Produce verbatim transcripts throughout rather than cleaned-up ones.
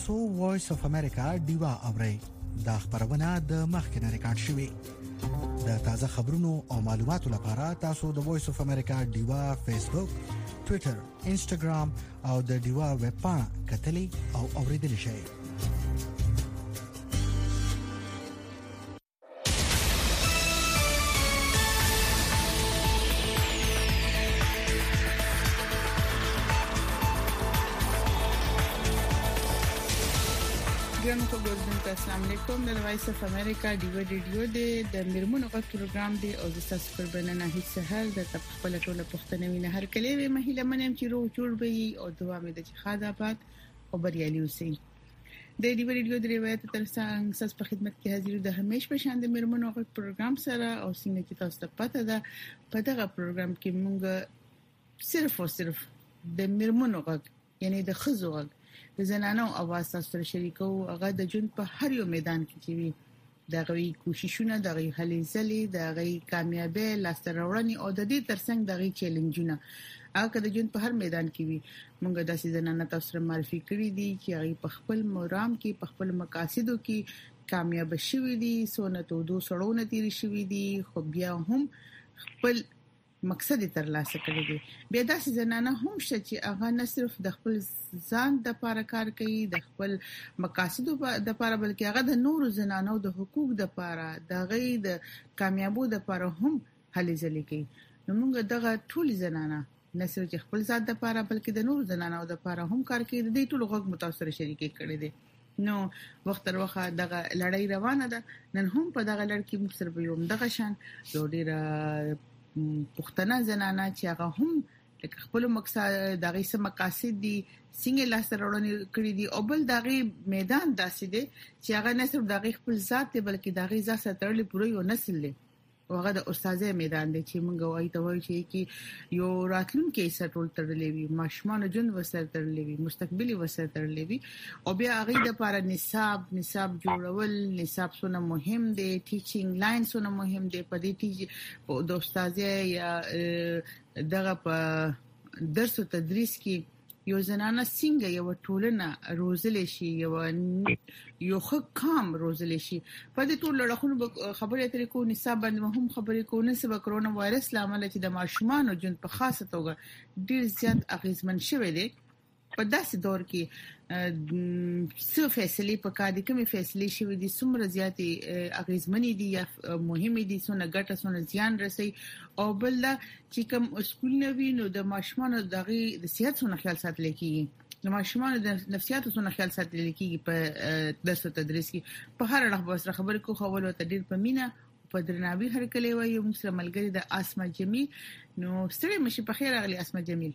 تاسو وایس اف امریکا ډیوا اورئ دا خبرونه د مخکنه ریکارډ شوې د تازه خبرونو او معلوماتو لپاره تاسو د وایس اف امریکا ډیوا فیسبوک ټوئیټر انسټاګرام او د ډیوا ویب پاڼه کتلې او اوریدل شئ. ګرانو خبرونه السلام علیکم د وایس اف امریکا ډیو ډیو د مرمنو غو پروګرام دی او د تاسو پر بننه هیڅ سهار د خپل ټوله پښتنه وینه هر کلی وی مهله منم چې روغ جوړ وي او دعا مې د خدابات او بریالي اوسئ. د ډیو ډیو د روایت تر څنګ ساس په خدمت کې حاضر د همیش په شان د مرمنو غو پروګرام سره او څنګه چې تاسو ته پته ده په دغه پروګرام کې مونږ صرف او صرف د مرمنو غو یعنی د خزو غو د زنانو اواز سره شریکو هغه د جون په هر یو میدان کې چې وي د غوي کوششونه د غوي هلې ځلې د غوي کامیابی لاسته راوړنې او د دې ترڅنګ د غوي چیلنجونه هغه د جون په هر میدان کې وي مونږ د زنانو تاسو معرفي کړی دي چې هغه په خپل مرام کې په خپل مقاصدو کې کامیاب شوي دي سونه تو دو سړونه تیر شوي دي خو بیا هم خپل مقصد تر لاسه کړی دی. بیا داسې زنانه هم شته چې هغه نه صرف د خپل ځان د لپاره کار کوي د خپل مقاصدو د لپاره بلکې هغه د نورو زنانو د حقوق د لپاره د غي د کامیابو د لپاره هم هلې ځلې کوي. نو موږ دغه ټول زنانه نه صرف خپل ځان د لپاره بلکې د نورو زنانو د لپاره هم کار کوي. د دې ټول غوږ متاثر شریک کړي دي. نو وخت تر وخت دغه لړۍ روانه ده نن هم په دغه لړ کې موږ سره یو دغه شان ډېر پښتنه زنانه چې هغه هم لکه خپل مقصد دغه سم مقاصد دي څنګه لاسته راوړنې کړې دي او بل دغه میدان داسې دي چې هغه نه صرف دغه خپل ذات دی بلکې دغه ذات سره تړلې پوره یو نسل دی او هغه د استادې میدان دی چې موږ وایي ته وایي چې یو راتلونکي سره ټول تړلې وي ماشومان جون وسره تړلې وي مستقبلي وسره تړلې وي او بیا هغه د لپاره نصاب نصاب جوړول نصاب څونه مهم دی ټیچینګ لاین څونه مهم دی په دې ټیچ د استادې یا دغه په درس او تدریس کې یو زنانه څنګه یو ټولنه روزل شي یو یو حکام روزل شي په دې ټول لړخونو خبرې اترې کو نصاب باندې هم خبرې کو نسب کرونا وایرس لامل چې د ماشومان جون په خاصه توګه ډیر زیات اغیزمن شوی دی. په داسې دور کې څه فیصله په کادي کومې فیصله شوې دي څومره زیاتې اغیزمنې دي یا مهمه دي څونه ګټه څونه زیان رسي او بل چې کوم سکول نوی نو د ماشومان دغه د صحت څونه خیال ساتل کیږي د ماشومان د نفسیات څونه خیال ساتل کیږي په درس او تدریس کې په هر اړه به خبرې کو خول او تدریس په مینا په درناوي هر کله وایي موږ سره ملګری د اسما جمیل نو ستړي مشي په خیر اغلی اسما جمیل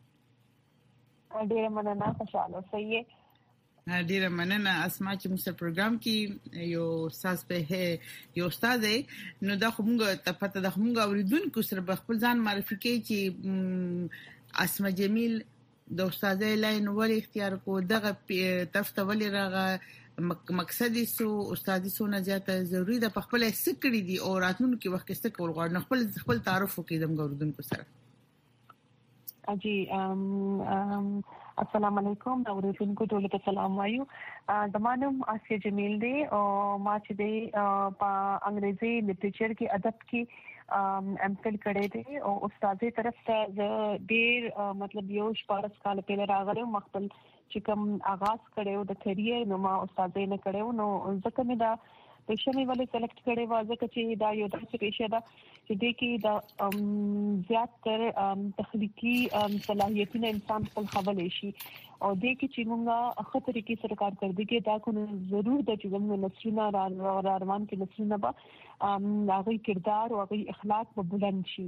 ډیره مننه خوشاله اوسئ. ډیره مننه اسما چې موږ پروګرام کې یو استاد په یو استاد نو دا موږ ته پته د موږ اوریدونکو سره خپل ځان معرفي کوي چې اسما جمیل د استادۍ لاین ول اختیار کو دغه تفته ول راغه مقصد سو استادي سونه زیاته ضروری ده په خپل سکړی دي او راتلونکي وخت کې ست کول غواړي خپل خپل تعارف وکړي د اوریدونکو سره. جی ام السلام علیکم اوریدونکو ټول ته سلام وایو. زمانم آسیا جمیل دی او ما چې دی په انګریزي لټریچر کې ادب کې ام فل کړی دی او استادې طرف ته ډیر مطلب یو شپږ کال پهله راغلی مخبل چې کوم آغاز کړو د کیریئر نو ما استادې نه کړو نو ځکه مې دا پیشه مې ولې سلیکټ کړې و ځکه چې دا یو داسې پیشه ده چې د کې د زیات تر تخلیقي صلاحیتونه انسان خپل خبرې شي او د کې چې موږ خطرې کې سره کار کوي کې دا کو ضرور د چې موږ نسلونه را روان کې نسلونه به هغه کردار او هغه اخلاق په بلند شي.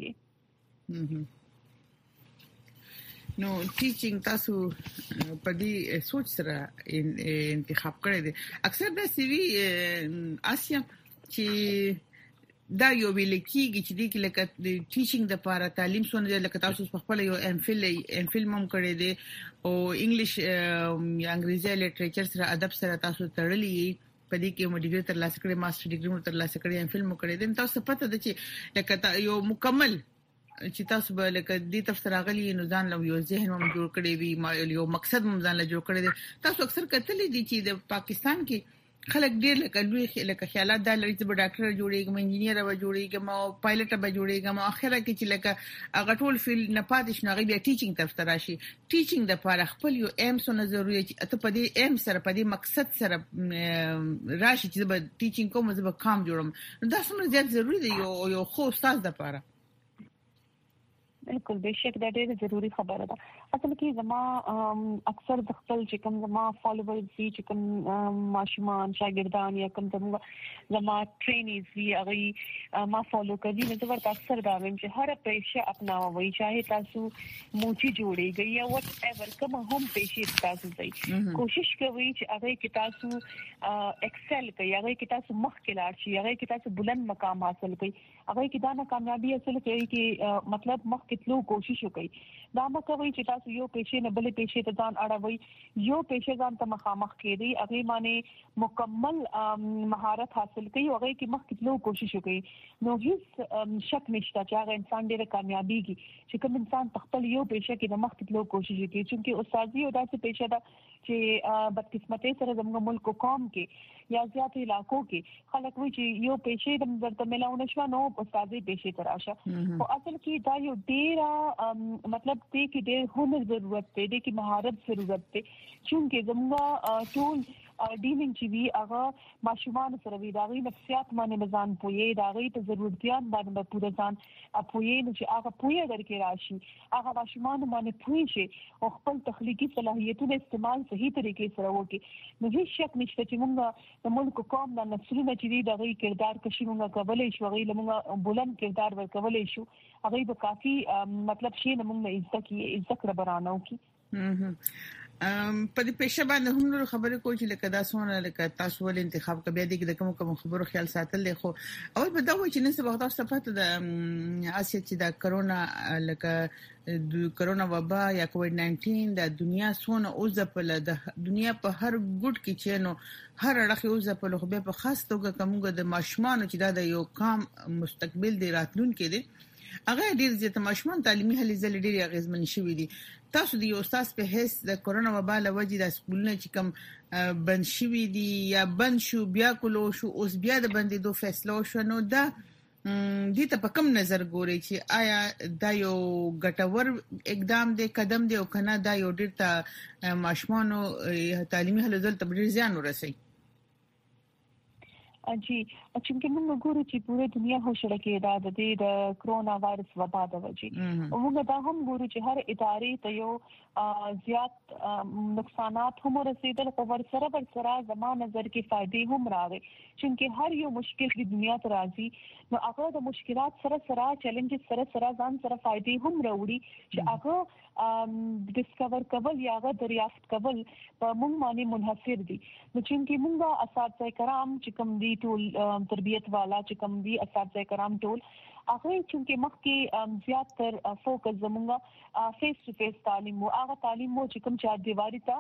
نو ټیچینګ تاسو په دې سوچ سره انتخاب کړی دی اکثر د سی وی آسیا چې دا یو ویل کېږي چې د لکه د ټیچینګ د لپاره تعلیم سونه لکه تاسو په خپل یو ام فل ام فل مم کړی دی او انګلیش یا انګریزي لټریچر سره ادب سره تاسو تړلې په دې کې مو ډیګری تر لاسه کړې ماستر ډیګری مو تر لاسه کړې ام فل مو کړی دی تاسو پته ده چې لکه یو مکمل چې تاسو به لکه دې تفسیر غلي نو ځان له یو ذهن هم جوړ کړی وي یو مقصد هم ځان له جوړ کړی دی تاسو اکثر کتلې دي چې د پاکستان کې خلک ډیر لکه لوی لکه خیالات د لري چې ډاکټر جوړیږي انجینیر به جوړیږي او پایلټ به جوړیږي او اخره کې چې لکه هغه ټول فیل نه پاتې شنو غي بیا ټیچینګ طرف ته راشي ټیچینګ د لپاره خپل یو ایم سونه ضروري چې ته په دې ایم سره په دې مقصد سره راشي چې به ټیچینګ کوم زه به کام جوړم دا څومره زیات ضروري دی یو یو خو استاد د لپاره بالکل بهشکه دا ډېره ضروری خبره ده اصل کې زما اکثر د خپل چې کوم زما فالوورز دي چې کوم ماشومان شاګردان یا کوم زما ټرینیز دي هغه ما فالو کوي نو ورته اکثر دا وایم چې هر پیشه اپناوي چاهے تاسو موچی جوړیږي یا وات ایور کوم هم پیشه تاسو دی کوشش کوي چې هغه کې تاسو ایکسل کوي هغه کې تاسو مخ کې لاړ شي هغه کې تاسو بلند مقام حاصل کوي هغه کې دا نه کامیابی حاصل کوي چې مطلب مخ کتلو کوشش وکړي دا مکوي چې تاسو یو پیشه نه بلې پیشه ته ځان اړوي یو پیشه ځان ته مخامخ کړي هغه معنی مکمل مهارت حاصل کوي هغه کې مخ کتلو کوشش وکړي نو هیڅ شک نشته چې هغه انسان ډېر کامیابیږي چې کوم انسان خپل یو پیشه کې د مخ کتلو کوشش کوي چې استادي او داسې پیشه ده چې بدقسمتۍ سره زموږ ملک قوم کې یا زیات علاقو کې خلک وایي چې یو پیشه د درته ملاونه شو نو استادي پیشه تراشه او اصل کې دا یو ډېر مطلب دې کې ډېر هنر ضرورت دی دې کې مهارت ضرورت دی چې زموږ ټول ډیلینګ چې وی هغه ماشومان سره وی دا غي نفسیات باندې مزان پوي دا غي ته ضرورتيان باندې پوره ځان اپوي چې هغه پوي درکې راشي هغه ماشومان باندې پوي شي او خپل تخلیقي صلاحیتونو استعمال صحیح طریقې سره وکړي نو هیڅ شک نشته چې موږ د ملک قوم د نسلونو چې دا غي کردار کشي موږ کولای شو غي موږ بلند کردار ورکولای شو هغه به کافي مطلب شي موږ عزت کی عزت ربرانو کی ام په دې پېښه باندې هم نور خبرې کوي چې لکه دا څونه لکه تاسو ول انتخاب کوي د کوم کوم خبرو خیال ساتل دی خو اول په دا وایي چې نن سبا تاسو ته د اسیا چې د کرونا لکه د کرونا وبا یا کووډ ناینټین د دنیا څونه اوزه په د دنیا په هر ګډ کې چې نو هر اړخ اوزه په لغه په خاص توګه کومګه د ماشومان چې د یو کام مستقبل دی راتلونکي دی هغه ډیر زیات ماشومان تعلیمي هلي ځل ډیر اغیزمن شوي دي تاسو د یو استاد په هیڅ د کرونا وبا له وجې د سکولونو چې کوم بند شوي دي یا بند شو بیا کولو شو اوس بیا د بندیدو فیصله شو نو دا دې ته په کوم نظر ګوري چې آیا دا یو ګټور اقدام دی قدم دی او کنه دا یو ډیر ته ماشومان تعلیمي هلي ځل ته ډیر زیان ورسي اجي چې موږ ګورو چې پوره دنیا هوښړه کې دا د دې د کرونا وایرس وبا د وجې او موږ دا هم ګورو چې هر ادارې ته یو زیات نقصانات هم رسیدل او ور سره ور سره زموږ نظر کې فائدې هم راغلي چې هر یو مشکل د دنیا ته راځي نو هغه د مشکلات سره سره چیلنجز سره سره ځان سره فائدې هم راوړي چې هغه ډیسکور کول یا هغه دریافت کول په موږ باندې منحصر دي نو چې موږ اساتذه کرام چې کوم دي ټول تربیت والا چې کوم دي اساتذه کرام ټول هغه چې مخکې زیات تر فوکس زموږه فیس ټو فیس تعلیم او هغه تعلیم مو چې کوم چا دیواري ته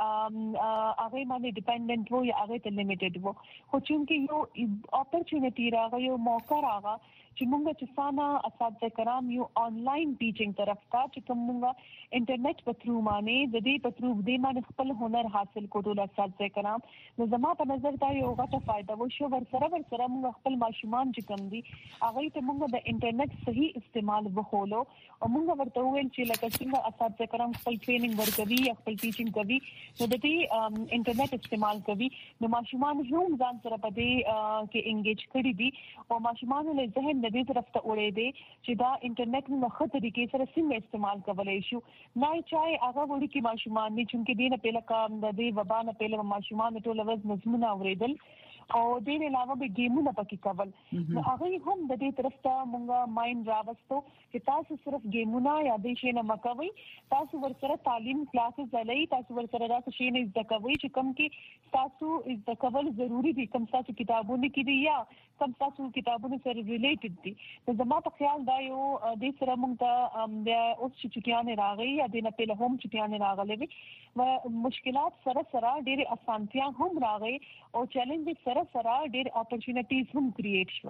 هغه باندې ډیپندنت وو یا هغه ته لیمیټډ وو خو چې یو اپورچونټی راغی یو موقع راغی چې موږ چې سانا اساتذه کرام یو آنلاین ټیچینګ طرف ته چې کوم موږ انټرنیټ په تھرو باندې د دې په تھرو دې باندې خپل هنر حاصل کوو د اساتذه کرام نو زما په نظر دا یو غټه فائدہ و شو ور سره ور سره موږ خپل ماشومان چې کوم دي هغه ته موږ د انټرنیټ صحیح استعمال وکولو او موږ ورته ویل چې لکه څنګه اساتذه کرام خپل ټریننګ ورکوي یا خپل ټیچینګ کوي نو د دې انټرنیټ استعمال کوي نو ماشومان هم ځان سره په دې کې انګیج کړي دي او ماشومان له ذهن د دې طرف ته وړي دي چې دا انټرنیټ نو خطر طریقې سره څنګه استعمال کولای شو نه چای هغه وړي کې ماشومان نه چې دینه په لکه د دې وبا نه په ماشومان ټول ورځ مضمون اوریدل او دې علاوه به گیمونه پکې کول نو هغه هم د دې طرف ته مونږه مایند راوستو چې تاسو صرف گیمونه یا د شي نه مکوي تاسو ورسره تعلیم کلاسز زلای تاسو ورسره تاسو شي نه زده کوي چې کوم کې تاسو زده کول ضروری دي کوم تاسو کتابونه کې دي یا کوم تاسو کتابونه سره ریلیټډ دي نو زما په خیال دا یو د سره مونږ ته د اوس چټیانه راغی یا د نه په هم چټیانه راغلي و مشکلات سره سره ډېر اسانتیا هم راغی او چیلنج سره سره ډېر اپورچونټیز هم کریټ شول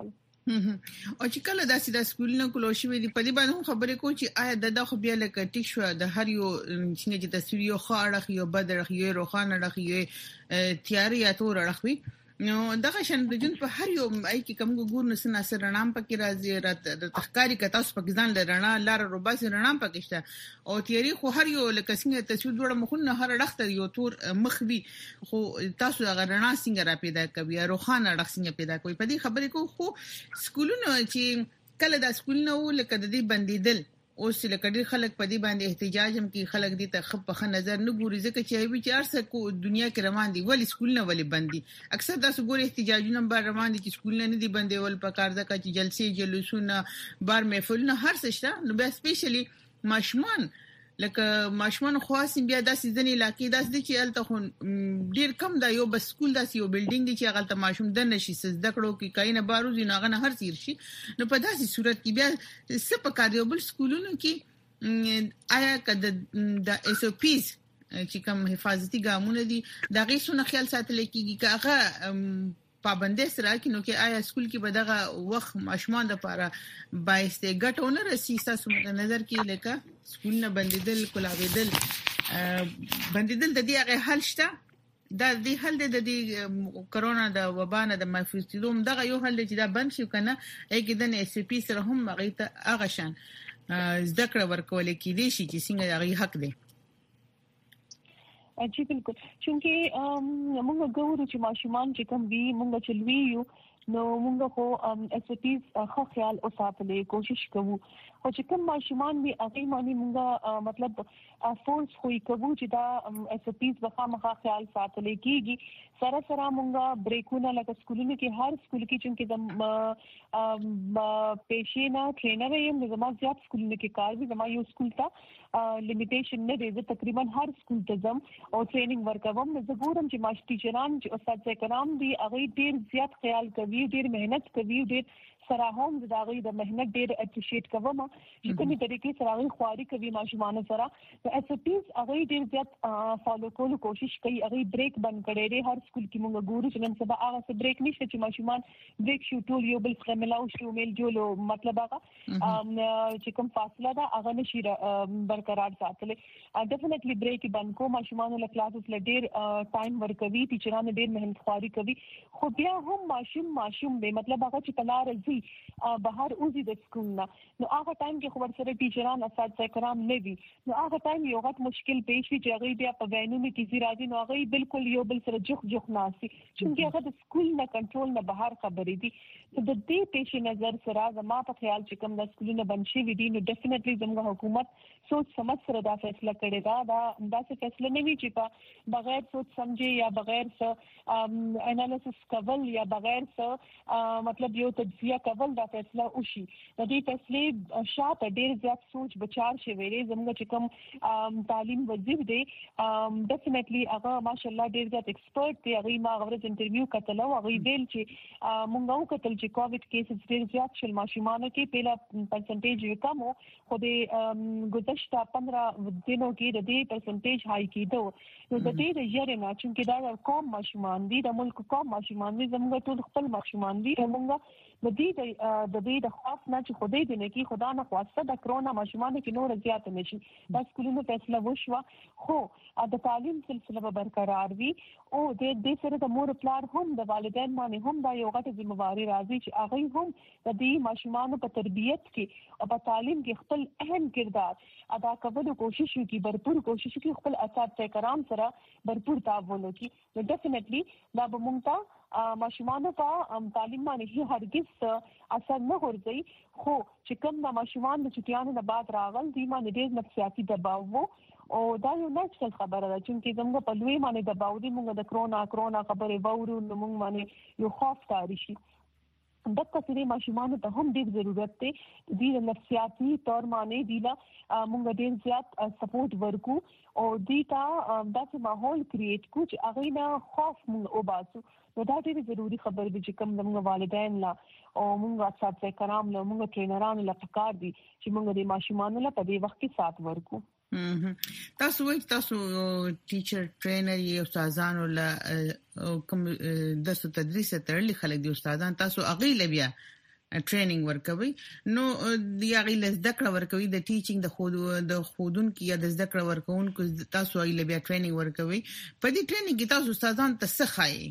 او چې کله داسې د سکولونو کولو شوې دي په دې باندې خبرې کوي چې آیا د دغه بیا لکه ټیک شو د هر یو څنګه چې تصویر یو خاړه یو بدرخ یو روخانه رخ یو تیاری یا تور رخوي نو دغه شان د جون په هر یو ای کې کوم ګور نس ناصر رڼام پکې راځي رات د تخکاری کته اوس پاکستان ل رڼا لار روباس رڼام پکشته او تیاری خو هر یو لکه څنګه تصویر جوړه مخونه هر رخت یو تور مخوي خو تاسو هغه رڼا څنګه را پیدا کوي روخانه رخ څنګه پیدا کوي په دې خبرې کو خو سکولونو چې کله د سکولونو لکه د دې بندیدل اوس لکه ډېر خلک په دې باندې احتجاج هم کوي خلک دې ته خپ په نظر نه ګوري ځکه چې وی چې ارسه کو دنیا کې روان دي ولی سکول نه ولی بندي اکثر تاسو ګوري احتجاجونه بار روان دي چې سکول نه دي بندي ول په کار ځکه چې جلسې جلوسونه بار محفلونه هر څه شته نو به سپیشلی ماشومان لکه ماشومان خاصم بیا داسې ځنې علاقې داسې چې الته خو ډیر کم دا یو بس سکول داسې یو بلډینګ چې هغه ته ماشوم د نشي زده کړو کې کاینه باروزي نه غنه هر څیر شي نو په داسې صورت کې بیا څه په کار یو بل سکولونو کې آیا کده د ایس او پیز چې کوم حفاظتي ګامونه دي دا غیسونه خیال ساتل کېږي کاغه پابندې سره کې نو کې آیا سکول کې به دغه وخت ماشومان لپاره بایسته ګټونه رسي تاسو په نظر کې لکه سکول نه بندیدل کولاویدل بندیدل د دې هغه حل شته دا د حل د دې کرونا د وبا نه د محفوظ کېدو دغه یو حل چې دا بند شي کنه اګه د اس پی سره هم هغه ته هغه شان ذکر ورکول کېدی شي چې څنګه هغه حق دی اچھا بالکل چونکه موږ ګورو چې ماشومان چې کوم وی موږ چلوي یو نو موږ خو اس پی خو خیال او ساتلې کوشش کوو او چې کوم ماشومان به هغه معنی موږ مطلب فورس خو کوو چې دا اس پی په خامخا خیال ساتلې کیږي سره سره موږ بریکونه لکه سکولونو کې هر سکول کې چې د پېښینا ټرینر یم زما زیات سکولونو کې کار وی زما یو سکول ته لیمیټیشن نه دی تقریبا هر سکول ته زم او ټریننګ ورکوم زه ګورم چې ماش ټیچران چې استاد کرام دي هغه ډیر زیات خیال کوي ډیر مهنت کوي ډیر سره هم د هغه د مهنت ډیر اپریشیټ کوم چې کومې طریقې سره هغه خواري کوي ماشومان سره د اس پی هغه ډیر زیات فالو کولو کوشش کوي هغه بریک بند کړي لري هر سکول کې موږ ګورو چې نن سبا هغه څه بریک نشته چې ماشومان بریک شو ټول یو بل سره ملاو شو میل جوړو مطلب هغه چې کوم فاصله ده هغه نشي برقرار ساتلې ډیفینټلی بریک بند کو ماشومان له کلاسز له ډیر ټایم ورکوي ټیچران ډیر مهنت خواري کوي خو بیا هم ماشوم ماشوم به مطلب هغه چې کلار زی بهر اوزي د سکول نه نو هغه ټایم کې خبر سره ټیچران اساتذه کرام نه وي نو هغه ټایم یو غټ مشکل پیښ وي چې هغه بیا په وینونو کې زی راځي نو هغه بالکل یو بل سره جوخ جوخ ناسي چې هغه د سکول نه کنټرول نه بهر خبرې دي نو د دې پیش نظر سره زما په خیال چې کوم د سکولونو بنشي وي دي نو ډیفینټلی زموږ حکومت سوچ سمجھ سره دا فیصله کړي دا دا داسې فیصله نه وي چې په بغیر سوچ سمجھي یا بغیر څه انالیسس کول یا بغیر څه مطلب یو تجزیه کول دا فیصله وشي د دې فیصله شاته ډیر زیات سوچ بچار شي ویلې زموږ چې کوم تعلیم وزیر دی ډیفینټلی هغه ماشاءالله ډیر زیات ایکسپرت دی هغه ما غوړ انټرویو کتل او هغه ویل چې مونږ او کتل چې کووډ کیسز ډیر زیات شل ماشومان کې پیله پرسنټیج کم خو د گذشته پندرہ دنو کې د دې پرسنټیج هاي کېدو نو د دې د یاره نه چې دا کوم ماشومان دي د ملک کوم ماشومان دي زموږ ټول خپل ماشومان دي موږ د دې د دې د خاص نه چې خدای دې نه کې خدا نه خواسته د کرونا ماشومان کې نور زیات نشي د سکولونو فیصله وشو خو د تعلیم سلسله به برقرار وي او د دې سره د مور پلار هم د والدین باندې هم دا یو غټه ذمہواری راځي چې هغه هم د دې ماشومان په تربیت کې او په تعلیم کې خپل اهم کردار ادا کولو کوشش وکړي بھرپور کوشش وکړي خپل اساتذه کرام سره بھرپور تعاون وکړي نو ډیفینټلی دا به مونږ ماشومان په تعلیم باندې هرگز اثر نه ورځي خو چې کوم د ماشومان د چټیانو نه بعد راغل دي باندې ډېر نفسیاتي دباو وو او دا یو نشل خبره ده چې زموږ په لوی باندې دباو دي موږ د کرونا کرونا خبره وورو نو موږ باندې یو خوف تاری شي د کثرې ماشومان ته هم ډېر ضرورت دی د نفسیاتي تور باندې دی لا موږ ډېر زیات سپورټ ورکو او دی تا داسې ماحول کریټ کو چې هغه نه خوف موږ وباسو نو دا ډېر ضروری خبر دی چې کوم زموږ والدین لا او موږ اساتذه کرام له موږ ټرینرانو له پکار دي چې موږ د ماشومان له په دې وخت کې سات ورکو تاسو وایي تاسو ټیچر ټرینر یې استادانو له کوم د تدریس ترلي خلک دي استادان تاسو اغه لبیا ټریننګ ورکوي نو د یاغي لزدکړه ورکوي د ټیچینګ د خود د خودون کې یا د زدکړه ورکوونکو تاسو ایله بیا ټریننګ ورکوي په دې ټریننګ کې تاسو استادان ته څه خایي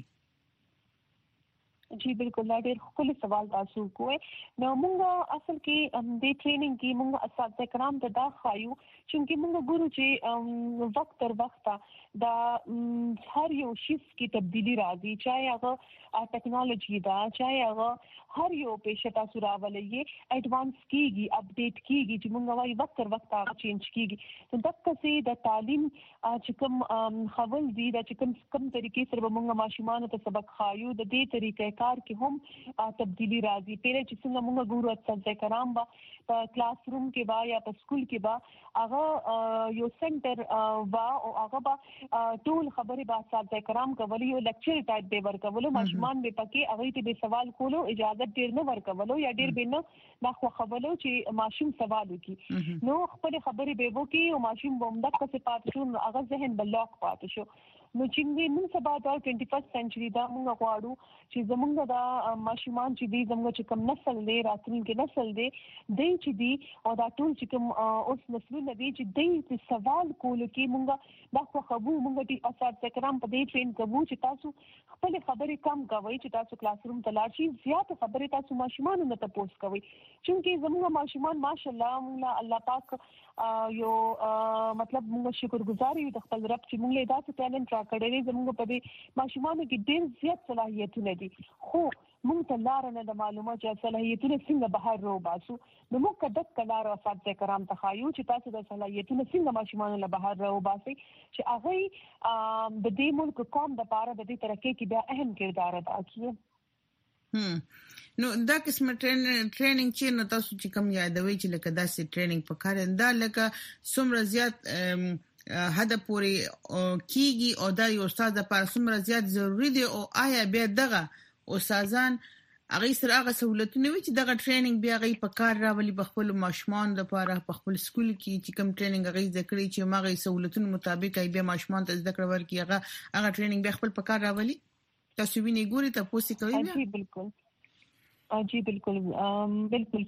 जी बिल्कुल ډېر خپل سوال تاسو کوی نو موږ اصل کې د ټریننګ کې موږ اساتذه کرام ته دا خایو چې موږ ګورو چې وخت تر وخت دا هر یو شی کې تبدیلی راځي چاهي هغه ټیکنالوژي دا چاهي هغه هر یو پیښه تاسو راولې اډوانس کیږي اپډیټ کیږي چې موږ وايي وخت تر وخت هغه چینج کیږي نو دغه څه د تعلیم چې کوم خول دي د چې کوم کوم طریقې سره موږ ماشومان ته سبق خایو د دې طریقې کار کې هم تبدیلی راځي پیره چې څنګه موږ ګورو اساتذه کرام با په کلاس روم کې با یا په سکول کې با هغه یو سنټر وا او هغه با ټول خبرې با اساتذه کرام کوي یو لیکچر ټایپ به ورکولو ماشومان به پکې هغه ته به سوال کولو اجازه ډیر نه ورکولو یا ډیر به نه دا خو خبرو چې ماشوم سوال وکړي نو خپل خبرې به وکړي او ماشوم بومدا څه پاتې شو هغه ذهن بلوک پاتې شو نو چې موږ سبا د ټوئنټي فرسټ سنچري دا موږ غواړو چې زموږ د ماشومان چې دي زموږ چې کوم نسل دی راتلونکي نسل دی د چې دي او دا ټول چې کوم اوس نسلونه دي چې د سوال کولو کې موږ دا خو خبرو موږ دي اساتذه کرام په دې ټرین کوو چې تاسو خپل خبرې کم کوئ چې تاسو کلاس روم ته لاړ شئ زیات خبرې تاسو ماشومان نه تاسو کوئ چې زموږ ماشومان ماشاءالله موږ الله پاک یو مطلب موږ شکرګزار یو د خپل رب چې موږ له داسې ټالنت کړي زموږ په دې ماشومان کې ډېر زیات صلاحیتونه دي خو موږ ته لار نه د معلومه چې صلاحیتونه څنګه بهر رو باسو نو موږ کډک کلار اساتذه کرام ته خایو چې تاسو د صلاحیتونه څنګه ماشومان له بهر رو باسي چې هغه د دې ملک قوم د لپاره د دې ترقی کې بیا اهم کردار ادا کوي هم نو دا قسم ټریننګ چې نو تاسو چې کوم یادوي چې لکه داسې ټریننګ په کار انده لکه څومره زیات هدا پوری کیږي او دا یو استاد لپاره څومره زیات ضروری دی او آیا بیا دغه استادان هغه سره هغه سہولتونه وي چې دغه ټریننګ بیا غي په کار راولي په خپل ماشومان لپاره په خپل سکول کې چې کوم ټریننګ غي ذکرې چې ماغه سہولتونو مطابق ای بیا ماشومان ته ذکر ورکړي هغه هغه ټریننګ بیا خپل په کار راولي تاسو ویني ګوري ته پوښتنه کوي جی بالکل جی بالکل بالکل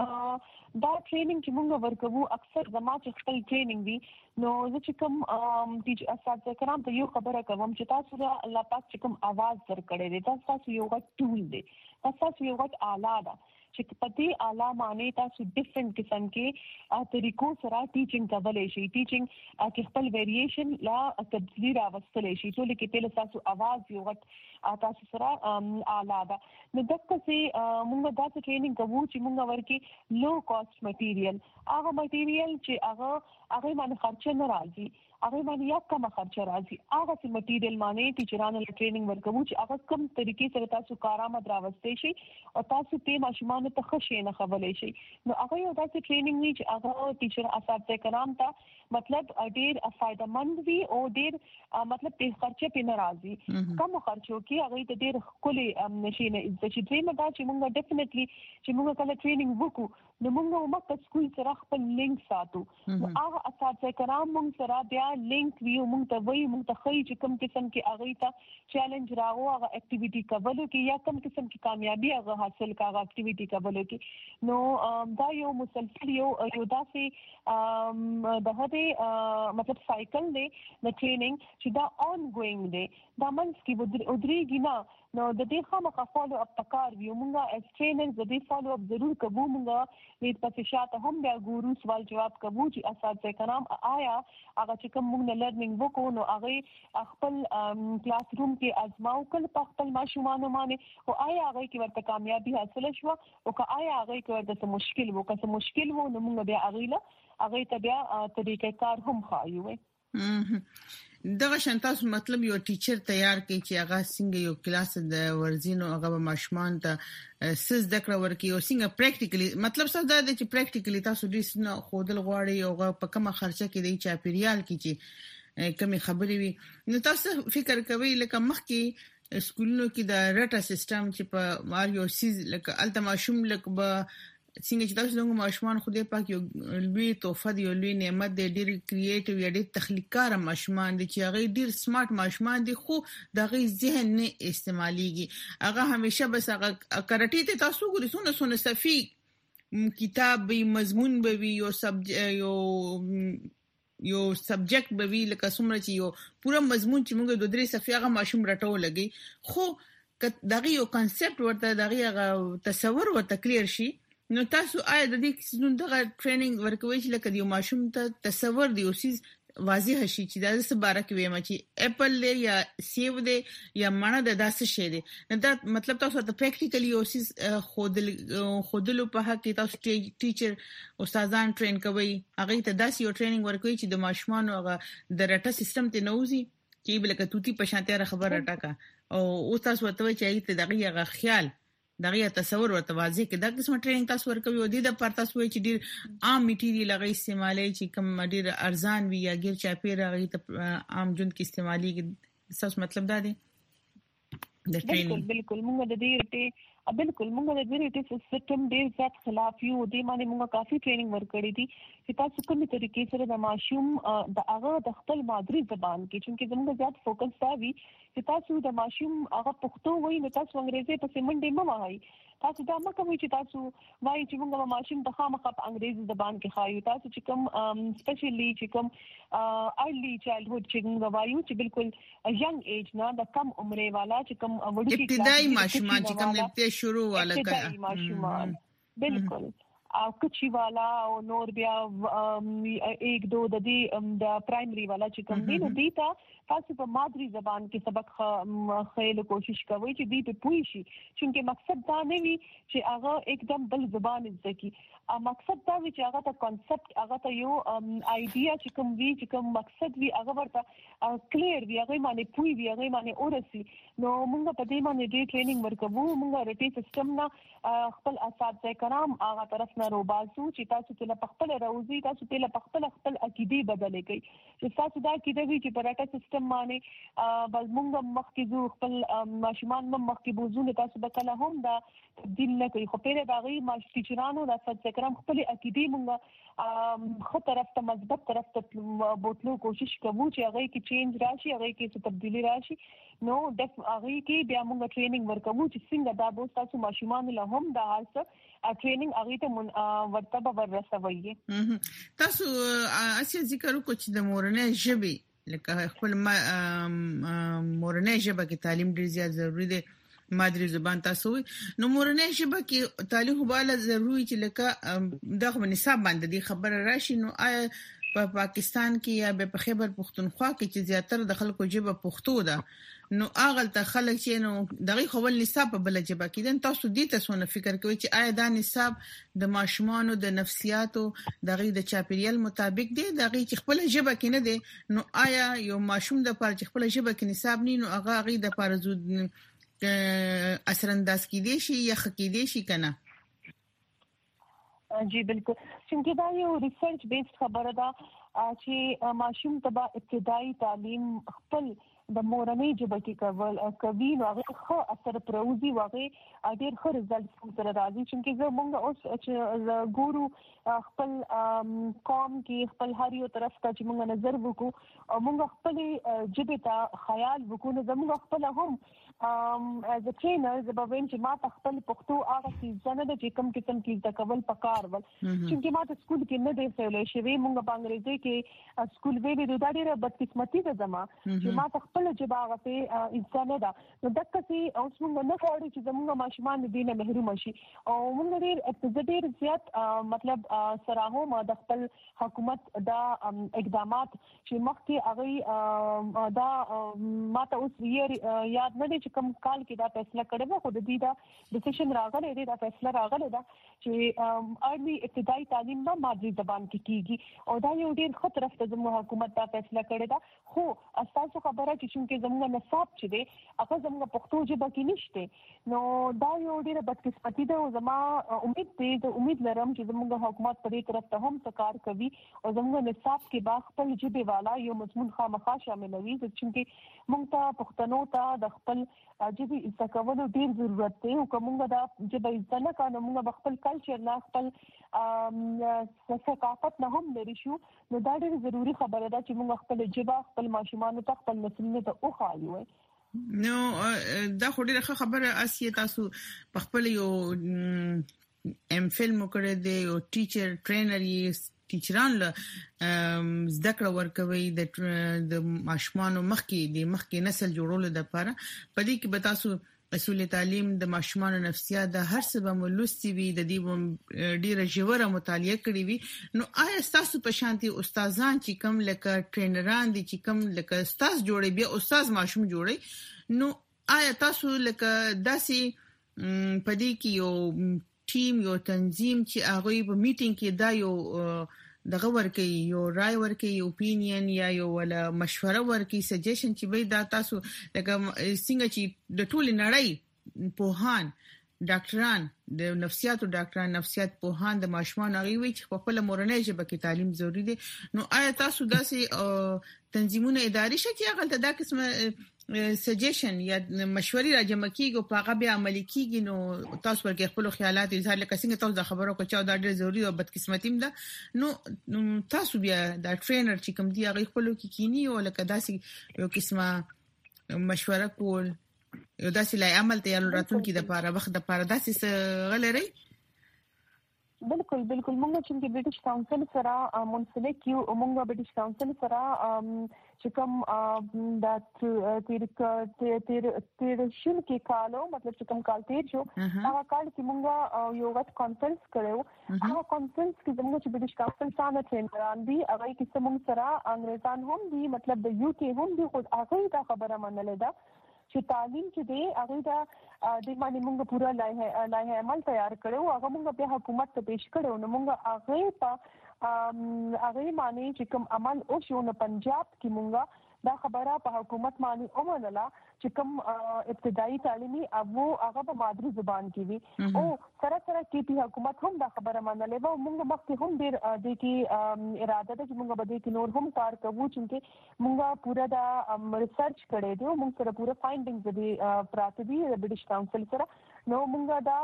چې دا ټریننګ چې موږ ورکوو اکثر زما چې خپل ټریننګ دی نو زه چې کوم ټیچ اساتذه کرام ته یو خبره کوم چې تاسو د الله پاک چې کوم आवाज درکړې دي تاسو یو غټ ټول دی تاسو یو غټ آله ده چې په دې آله باندې تاسو ډیفرنٹ قسم کې طریقو سره ټیچینګ کولای شئ ټیچینګ کې خپل ویریشن لا تبدیلی راوستل شي ټول کې په تاسو आवाज یو غټ تاسو سره آله ده نو دغه څه موږ دا ټریننګ کوو چې موږ ورکی لو کاست مټیریل هغه مټیریل چې هغه هغه باندې خرچه نه راځي هغه باندې یا کم خرچه راځي هغه څه مټیریل باندې ټیچرانو له ټریننګ ورکوو چې هغه کم طریقې سره تاسو کارآمد راوستي شي او تاسو ته ماشومان ته خوشی نه خولې شي نو هغه یو داسې ټریننګ وی چې هغه ټیچر اساتذه کرام ته مطلب ډیر فائدہ مند وي او ډیر مطلب په خرچه په ناراضي کم خرچو کې هغه ته ډیر خولي نشي نه چې دوی مدا چې موږ ډیفینیټلی چې موږ کله ټریننګ وکړو نو موږ مکه سکول سره خپل لینک ساتو نو هغه اساتذه کرام موږ سره بیا لینک ویو موږ ته وایي موږ ته خي چې کوم قسم کې هغه ته چیلنج راغو هغه اکټیویټي کولو کې یا کوم قسم کې کامیابی هغه حاصل کاغه اکټیویټي کولو کې نو دا یو مسلسل یو یو داسې د هغه مطلب سایکل دی د ټریننګ چې دا اون ګوینګ دی دا منځ کې ودرېږي نه نو د دې خامخا فالو اپ پکار ویو موږ اس ټرینرز د دې فالو اپ ضرور کوو موږ دې په شاته هم بیا ګورو سوال جواب کوو چې اساتذه کرام آیا هغه چې کوم موږ لرنینګ وکړو نو هغه خپل کلاس روم کې ازماو کړ په خپل ماشومان باندې او آیا هغه کې ورته کامیابی حاصل شوه او که آیا هغه کې ورته مشکل وو که مشکل وو نو موږ بیا هغه له هغه ته بیا طریقې کار هم خایو دغه شانتاس مطلب یو ټیچر تیار کړي چې هغه څنګه یو کلاس د ورزینو هغه ماشومان ته سز دکړه ورکی او څنګه پریکټیکلی مطلب څه دا دی چې پریکټیکلی تاسو دې نه خودل غواړي او په کومه خرچه کې دی چاپیریال کې چې کمی خبرې وي نو تاسو فکر کوئ لکه مخکې سکولونو کې د رټا سیستم چې په ماریو سیز لکه التماشوم لکه به څنګه چې تاسو څنګه ماشومان خو دې پاک یو لوی توفه دی، یو لوی نعمت دی، ډېر کریټیو یا ډېر تخلیقکار ماشومان دي چې هغه ډېر سمارټ ماشومان دي، خو دغه ذهن نه استعماليږي. هغه همیشه بس هغه کرټي ته تاسو ګورئ سونه سونه صفي کتاب به مضمون به وي، یو سب یو یو سبجیکټ به وی لکه څومره چې یو پوره مضمون چې موږ د درې صفحې هغه ماشوم راټو لګي، خو دغه یو کانسپټ ورته دغه تصور ورته کلیر شي. نو تاسو آیا د دې کیسونو دغه ټریننګ ورکوي چې لکه یو ماشوم ته تصور دی او سیس واضح شي چې دا څه باره کې ویما چې اپل دی یا سیب دی یا مڼه ده، دا څه شی دی. نو دا مطلب تاسو ته پریکټیکلی او سیس خودل خودلو په حق کې تاسو ټیچر استادان ټرین کوي، هغه ته داسې یو ټریننګ ورکوي چې د ماشومان هغه د رټه سیستم ته نوځي چې بلکې توتی په شانتي خبره راټاکا او او تاسو ورته وایي چې ته دغه هغه خیال دغه تصور ورته واضح کې دا قسمه ټریننګ تاسو ورکوي او د دې پر تاسو وایي چې ډیر عام میټیریال هغه استعمالي چې کوم ډیر ارزان وي یا غیر چاپیر هغه ته عام جون کې استعمالي کې تاسو مطلب دا دی د ټریننګ. بالکل موږ د دې ته بالکل موږ د دې ته سیستم ډیر ځات خلاف یو د باندې موږ کافي ټریننګ ورکړې دي چې تاسو کومه طریقې سره د ماشوم د هغه د خپل مادری زبان کې چې زموږ زیات فوکس دا وي چې تاسو د ماشوم هغه پښتو وایي نو تاسو انګریزي په سیمنډې مو وایي، تاسو دا مکه وایي چې تاسو وایي چې موږ ماشوم د خامخا په انګریزي زبان کې خایو، تاسو چې کوم سپیشلی چې کوم ارلی چایلډهود چې موږ وایو چې بالکل ینګ ایج نه د کم عمره والا چې کوم وړي ابتدایي ماشومان چې کوم ابتدایي شروع والا ابتدایي ماشومان بالکل او کچی والا او نور بیا ایک دو د دې د پرایمري والا چې کوم دی نو دیتا تاسو په مادری زبان کې سبق خېل کوشش کوئ چې دې په پوي شي، چې مقصد دا نه وي چې هغه एकदम بل زبان زده کی، مقصد دا وي چې هغه ته کانسپټ هغه ته یو آیډیا چې کوم وی چې کوم مقصد وي هغه ورته کلیر وي، هغه باندې پوي وي، هغه باندې اورسي. نو موږ په دې باندې ډېر ټریننګ ورکوو، موږ رټي سیستم نه خپل اساتذه کرام هغه طرف نه روباسو چې تاسو ته په خپل راوځي، تاسو ته په خپل خپل عقیده بدلې کوي چې تاسو دا عقیده وي چې په رټه سیستم باندې بل موږ مخکې زو خپل ماشومان مخکې بوزونه تاسو به کله هم دا تبدیل نه کوي، خو پیره دا غي ماش ټیچرانو د اساتذه کرام خپل عقیده موږ خو طرف ته مثبت طرف ته بوتلو کوشش کوو چې هغه کې چینج راشي، هغه کې تبدیلی راشي. نو د هغه کې بیا موږ ټریننګ ورکوو چې څنګه دا بوس تاسو ماشومان له هم د حالت ټریننګ هغه ته ورته به ورسوي. تاسو اسی ذکر وکړو چې د مورنۍ ژبې لکه خپل مورنۍ ژبه کې تعلیم ډیر زیات ضروری دی، مادری زبان تاسو نو مورنۍ ژبه کې تعلیم هواله ضروری چې لکه دغه نصاب باندې دی خبره راشي. نو آیا په پا پاکستان کې یا په خیبر پختونخوا کې چې زیاتره د خلکو ژبه پښتو ده نو اغل ته خلک چې نو دغه خپل نصاب په بل ژبه کې دي، تاسو دې ته څونه فکر کوئ چې آیا دا نصاب د ماشومانو د نفسیاتو دغه د چاپیریال مطابق دی، دغه چې خپل ژبه کې نه دی نو آیا یو ماشوم د پر چې خپل ژبه کې نصاب نه نو هغه غي د پر زود اثر انداز کیدی شي یا خکیدی شي کنه؟ جی بالکل، چې دا یو ریسرچ بیسډ خبره ده چې ماشوم تبا ابتدایي تعلیم خپل د مورنۍ ژبه کې کول کوي نو هغه ښه اثر پروزي، واغې ډېر ښه رزلټ سره راځي. چې زه مونږ اوس چې ګورو خپل قوم کې خپل هر یو طرف ته چې مونږ نظر وکړو او مونږ خپل ژبې ته خیال وکړو نو زموږ خپل هم as a trainer زه به ویم چې ما ته خپل پښتو هغه څه نه ده چې کوم قسم کې د کول پکار ول، چې ما ته سکول کې نه دی ویلې شوی، مونږ په انګریزي کې سکول ویلې دا ډېره بدقسمتي ده زما چې ما ته خپل ژبه هغه څه انسان ده. نو دغه څه اوس مونږ نه غواړو چې زموږ ماشومان دې نه محروم شي او مونږ ډېر ډېر زیات مطلب سره هم د خپل حکومت دا اقدامات چې مخکې هغه دا ما ته اوس یاد نه دي چې کوم کال کې دا فیصله کړې و، خو د دې دا ډیسیژن راغلی دی، دا فیصله راغلی ده چې ارلی ابتدایي تعلیم به مادری زبان کې کیږي او دا یو ډېر ښه طرف ته زموږ حکومت دا فیصله کړې ده. خو اساسو خبره چې چې زموږ نصاب چې دی هغه زموږ پښتو ژبه کې نشته نو دا یو ډېر بدقسمتي ده او زما امید دی د امید لرم چې زموږ حکومت په دې طرف ته هم کار کوي او زموږ نصاب کې با خپل ژبه والا یو مضمون خامخا شاملوي چې موږ ته پښتنو ته د خپل جبي استکولو ډیر ضرورت دی او کومه دا جبي ځنه کنه موږ خپل کلچر نه خپل ثقافت نه هم لري شو نو دا ډیر ضروری خبره ده چې موږ خپل جبا خپل ماشومان ته خپل نسلونه ته اوخایو نو دا خو ډیره خبره اسیه تاسو په خپل یو ام فلم کړی دی او ټیچر ټرینر یې ټیچران له زده کړه ورکوي د د ماشومانو مخکې د مخکې نسل جوړولو لپاره په دې کې به تاسو اصول تعلیم د ماشومانو نفسیات د هر څه به ملوستي وي د دې ډیره ژوره مطالعه کړې وي نو آیا تاسو په شانتي استادان چې کوم لکه ټرینران دي چې کوم لکه استاد جوړي بیا استاد ماشوم جوړي نو آیا تاسو لکه داسي په دې کې یو ټیم یو تنظیم چې هغه په میټینګ کې دا یو دغه ورکي یو رائے ورکي یو اپینین یا یو ولا مشوره ورکي سجیشن چې به دا تاسو لکه څنګه چې د ټول نړۍ پوهان ډاکټران د نفسیاتو ډاکټران نفسیات پوهان د ماشومان هغه وی چې په خپل مورنۍ ژبه کې تعلیم ضروری دي نو آیا تاسو داسې تنظیمونه اداري شته هغه ته دا قسمه سجیشن یا مشورې راجمع کیږي په هغه به عملي کیږي نو تاسو ورکه خپل خیالات اظهار لکه څنګه تاسو د خبرو کو چې دا ډېر ضروری او بدقسمتیم ده نو تاسو بیا دا ټرینر چې کوم دی هغه خپل کې کینی او لکه داسې یو قسمه مشوره کول یو داسې لای عمل ته یالو راتلونکي د لپاره وخت د لپاره داسې غلري بالکل بالکل موږ چې برټش کونسل سره منسلک یو موږ برټش کونسل سره چې کوم د تیر تیر تیر شل کې کالو مطلب چې کوم کال تیر شو هغه کال کې موږ یو غټ کانفرنس کړو هغه کانفرنس کې موږ چې برټش کونسل سره ټرینران دي هغه کې موږ سره انګریزان هم دي مطلب د یو کې هم دي خو هغه دا خبره منلې ده چې تعلیم چې دی هغه دا د باندې موږ پورا لایحه لایحه عمل تیار کړو هغه موږ په حکومت ته پیښ کړو نو موږ هغه په هغه معنی چې کوم عمل او شو نو پنجاب کې موږ دا خبره په حکومت باندې اومنلا چې کوم ابتدایي تعلیمي او هغه په مادری زبان کې وي او سره سره کې په حکومت هم دا خبره منلې و موږ مخکې هم ډیر د کې اراده ده چې موږ به د کې نور هم کار کوو چې موږ پورا دا ریسرچ کړی دی موږ سره پورا فایندینګز دي پراته دي د برټش کونسل سره نو موږ دا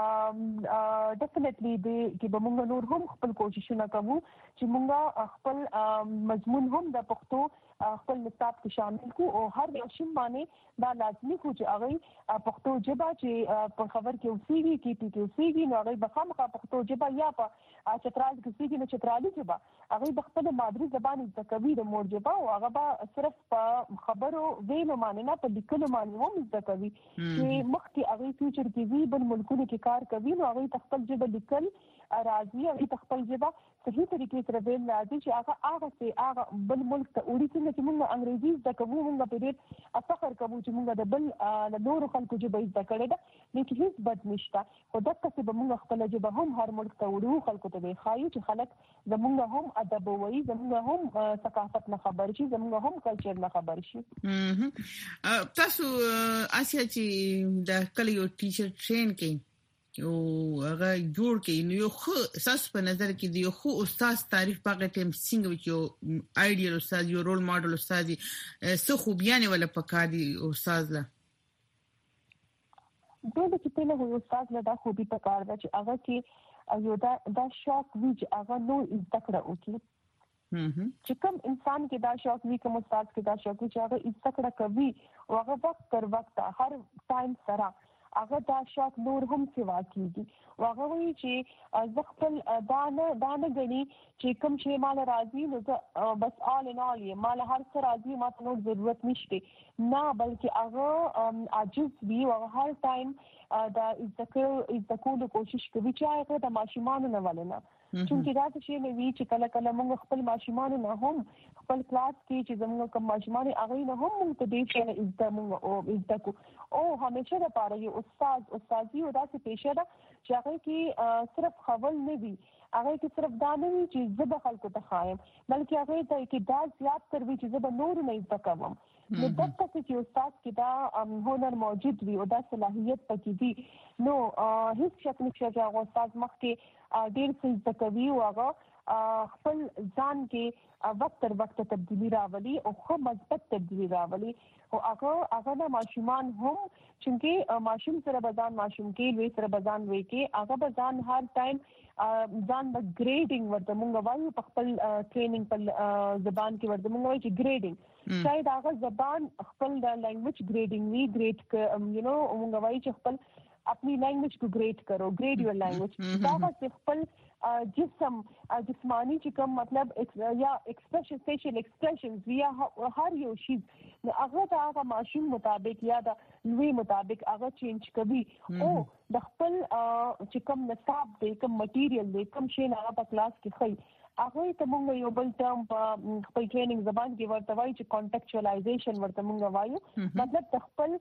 ډیفینټلی دی چې به موږ نور هم خپل کوششونه کوو چې موږ خپل مضمون هم د پښتو خپل نصاب کې شامل کو او هر ماشوم باندې دا لازمي کو چې هغه پښتو ژبه چې په خبر کې اوسېږي کې پی کې اوسېږي نو هغه به خامخا پښتو ژبه یا په چترال کې اوسېږي نو چترالي ژبه هغه د خپل مادری زبان د کوي د مور ژبه او هغه به صرف په خبرو ویلو باندې نه په لیکلو باندې هم د کوي چې مخکې هغه فیوچر کې وی بل ملکونو کې کار کوي نو هغه خپل ژبه لیکل راځي هغه خپل ژبه صحیح طریقې سره ویل راځي چې هغه هغه چې هغه بل ملک ته وړي چې موږ انګریزي زده کوو موږ په دې فخر کوو چې موږ د بل د نورو خلکو ژبه زده کړې ده لیکن هیڅ بد نشته خو دا چې به موږ خپل ژبه هم هر ملک ته وړو خلکو ته وایو چې خلک زموږ هم ادب وایي زموږ هم ثقافت نه خبر شي زموږ هم کلچر نه خبر شي تاسو اسیا چې د کلیو ټیچر ټرین کې او هغه جوړ کې نو یو خو اساس په نظر کې دی یو خو استاد تعریف پاګه ټیم څنګه یو ایډیال استاد یو رول ماډل استاد دی څه خوبیانه ولا پکادي استاد لا دوی چې په له استاد له دا خوبي پکار ده چې هغه کې یو دا دا شوق وی چې هغه نو زده کړه وکړي چې کوم انسان کې دا شوق وی کوم استاد کې دا شوق وی چې هغه زده کړه کوي او هغه وخت تر وخت هر ټایم سره هغه دا شوق نور هم سیوا کیږي هغه وی چې زه خپل دانه دانه غني چې کوم شی مال راځي نو بس آل ان آل مال هر څه راځي ماته نور ضرورت نشته نه بلکې هغه عاجز وی او هر ټایم دا ذکر ذکر کوشش کوي چې هغه د ماشومان نه ولنه چې دا څه نه وی چې کله کله موږ خپل ماشومان نه هم خپل کلاس کې چې زموږ کوم ماشومان هغه نه هم موږ ته دې څه عزت موږ او عزت کو او همیشه د پاره یو استاد استادي او داسې پیشه ده چې هغه کې صرف خول نه وي هغه کې صرف دا نه وي چې زب خلکو ته خایم بلکې هغه ته کې دا زیات تر وی چې زب نور نه عزت کوم نو دغه چې استاد کې دا هنر موجود وي او دا صلاحيت پکې دي نو هیڅ شک نشته چې هغه استاد مخکې ډېر څه زده کوي او هغه خپل ځان کې وخت تر وخت تبدیلی راولي او خو مثبت تبدیلی راولي او هغه هغه د ماشومان هم چې ماشوم سره بزان ماشوم کې لوی سره بزان وي کې هغه بزان هر ټایم ځان د ګریډینګ ورته مونږ وایو په خپل ټریننګ په زبان کې ورته مونږ وایو چې ګریډینګ شاید هغه زبان خپل د لینګویج ګریډینګ وی ګریډ یو نو مونږ وایو چې خپل अपनी लैंग्वेज को ग्रेड करो ग्रेड योर लैंग्वेज دا خپل جسم جسمانی چې کوم مطلب یا ایکسپریشن فیشل ایکسپریشنز یا هر یو شی هغه د هغه ماشین مطابق یا د لوی مطابق هغه چینج کوي او د خپل چې کوم نصاب دی کوم مټیریل دی کوم شی هغه په کلاس کې خي هغه ته مونږ یو بل ټرم په خپل ټریننګ زبان کې ورته وایي چې کانټیکچوالایزیشن ورته مونږ وایو مطلب د خپل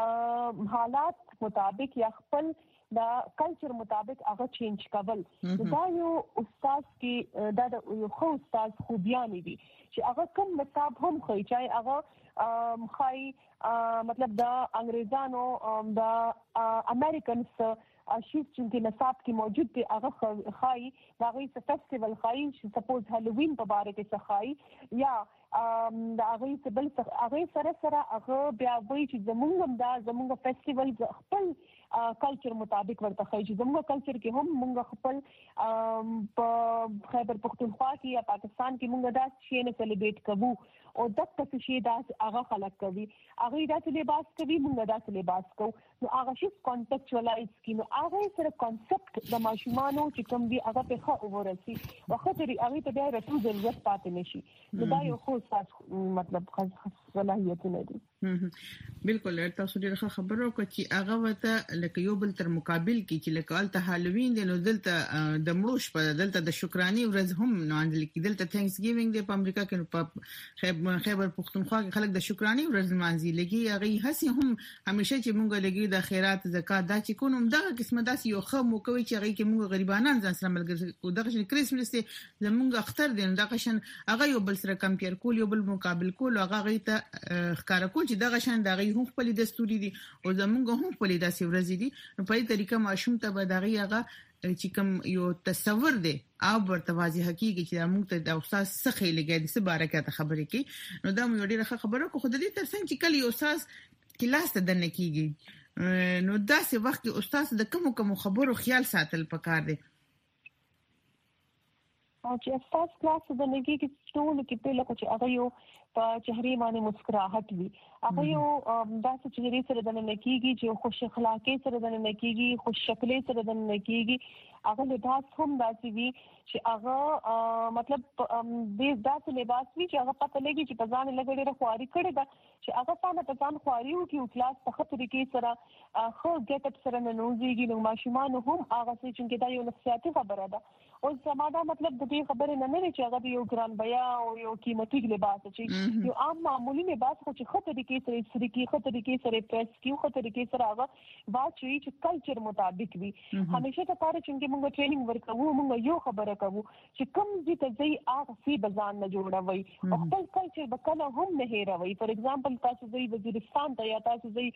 حالات مطابق یا خپل دا کلچر مطابق هغه چینج کول دا یو استاد کې دا یو خو استاد خوبیان دي چې هغه کوم نصاب هم خو چې هغه خای مطلب دا انګريزانو دا امریکنز شي چې نصاب کې موجود دي هغه خای دا غي فیسټیوال خای چې سپوز هالووین په باره کې څه خای یا دا غي سبل هغه سره سره هغه بیا وایي چې زمونږ دا زمونږ فیسټیوال خپل کلچر مطابق ورته خای چې زموږ کلچر کې هم موږ خپل په خیبر پختونخوا کې یا پاکستان کې موږ دا شی نه سلیبریټ کوو او دغه شی دا هغه خلک کوي هغه دا لباس کوي موږ دا لباس کوو نو هغه شی کانټیکچوالایز کینو هغه سره کانسپټ د ماشومانو چې کوم دی هغه په خو ورسي وخت لري هغه ته ډیر ټول ضرورت پاتې نشي نو دا یو خو مطلب صلاحیتونه دي بالکل تاسو ډیره خبرو کوي چې هغه وته لکه یو بل تر مقابل کې چې لکه الته هالووین دی نو دلته د مړوش په دلته د شکراني ورځ هم نو اندل کې دلته ثانکس ګیوینګ دی په امریکا کې په خیبر پختونخوا کې خلک د شکراني ورځ مانځي لګي هغه هسي هم همیشه چې مونږ لګي د خیرات زکات دا چې کوم دغه قسمه داسې یو خو مو کوي چې هغه کې مونږ غریبانان ځان سره ملګری او دغه شن کریسمس دی زمونږ اختر دی دغه شن هغه یو بل سره کمپیر کول یو بل مقابل کول هغه غي ته ښکارا کول چې دغه شان دغه هم خپل دستوري دي او زمونږ هم خپل داسې ورځې دي نو په دې طریقه ماشوم ته به دغه هغه چې کوم یو تصور دی او ورته واضح حقيقي چې موږ ته د استاد څخه لګي د څه باره کې خبرې کوي نو دا مې ډیره خبره کو خو د دې ترڅنګ چې کله یو استاد کلاس ته دنه کیږي نو دا څه وخت کې استاد د کوم کوم خبرو خیال ساتل پکار دی او چې استاد کلاس ته دنه کیږي ټول کې په لکه چې هغه یو په چهره باندې مسکراحت وي هغه یو داسې چهره سره دنه کیږي چې خوش اخلاقی سره دنه کیږي خوش شکلې سره دنه کیږي هغه لباس هم داسې وي چې هغه مطلب دې داسې لباس وي چې هغه پته لګي چې په ځان لګړې خواري کړي دا چې هغه څنګه په ځان خواري وکي او کلاس په خطر کې سره خو ګټ اپ سره نوځيږي نو ماشومان هم هغه چې دا یو نفسیاتي خبره ده او زماده مطلب د دې خبره نه نه چې هغه یو ګران بیا او یو قیمتي لباس چې یو عام معمولی لباس خو چې خطر کې سره سره کې خطر کې سره پریس کې خطر کې سره هغه واچي چې کلچر مطابق وي همیشه ته کار چې موږ ټریننګ ورکوو موږ یو خبره کوو چې کوم دې ته ځي هغه سی بزان نه جوړوي او خپل کلچر بکله هم نه هېروي فور ایگزامپل تاسو ځي وزیرستان ته یا تاسو ځي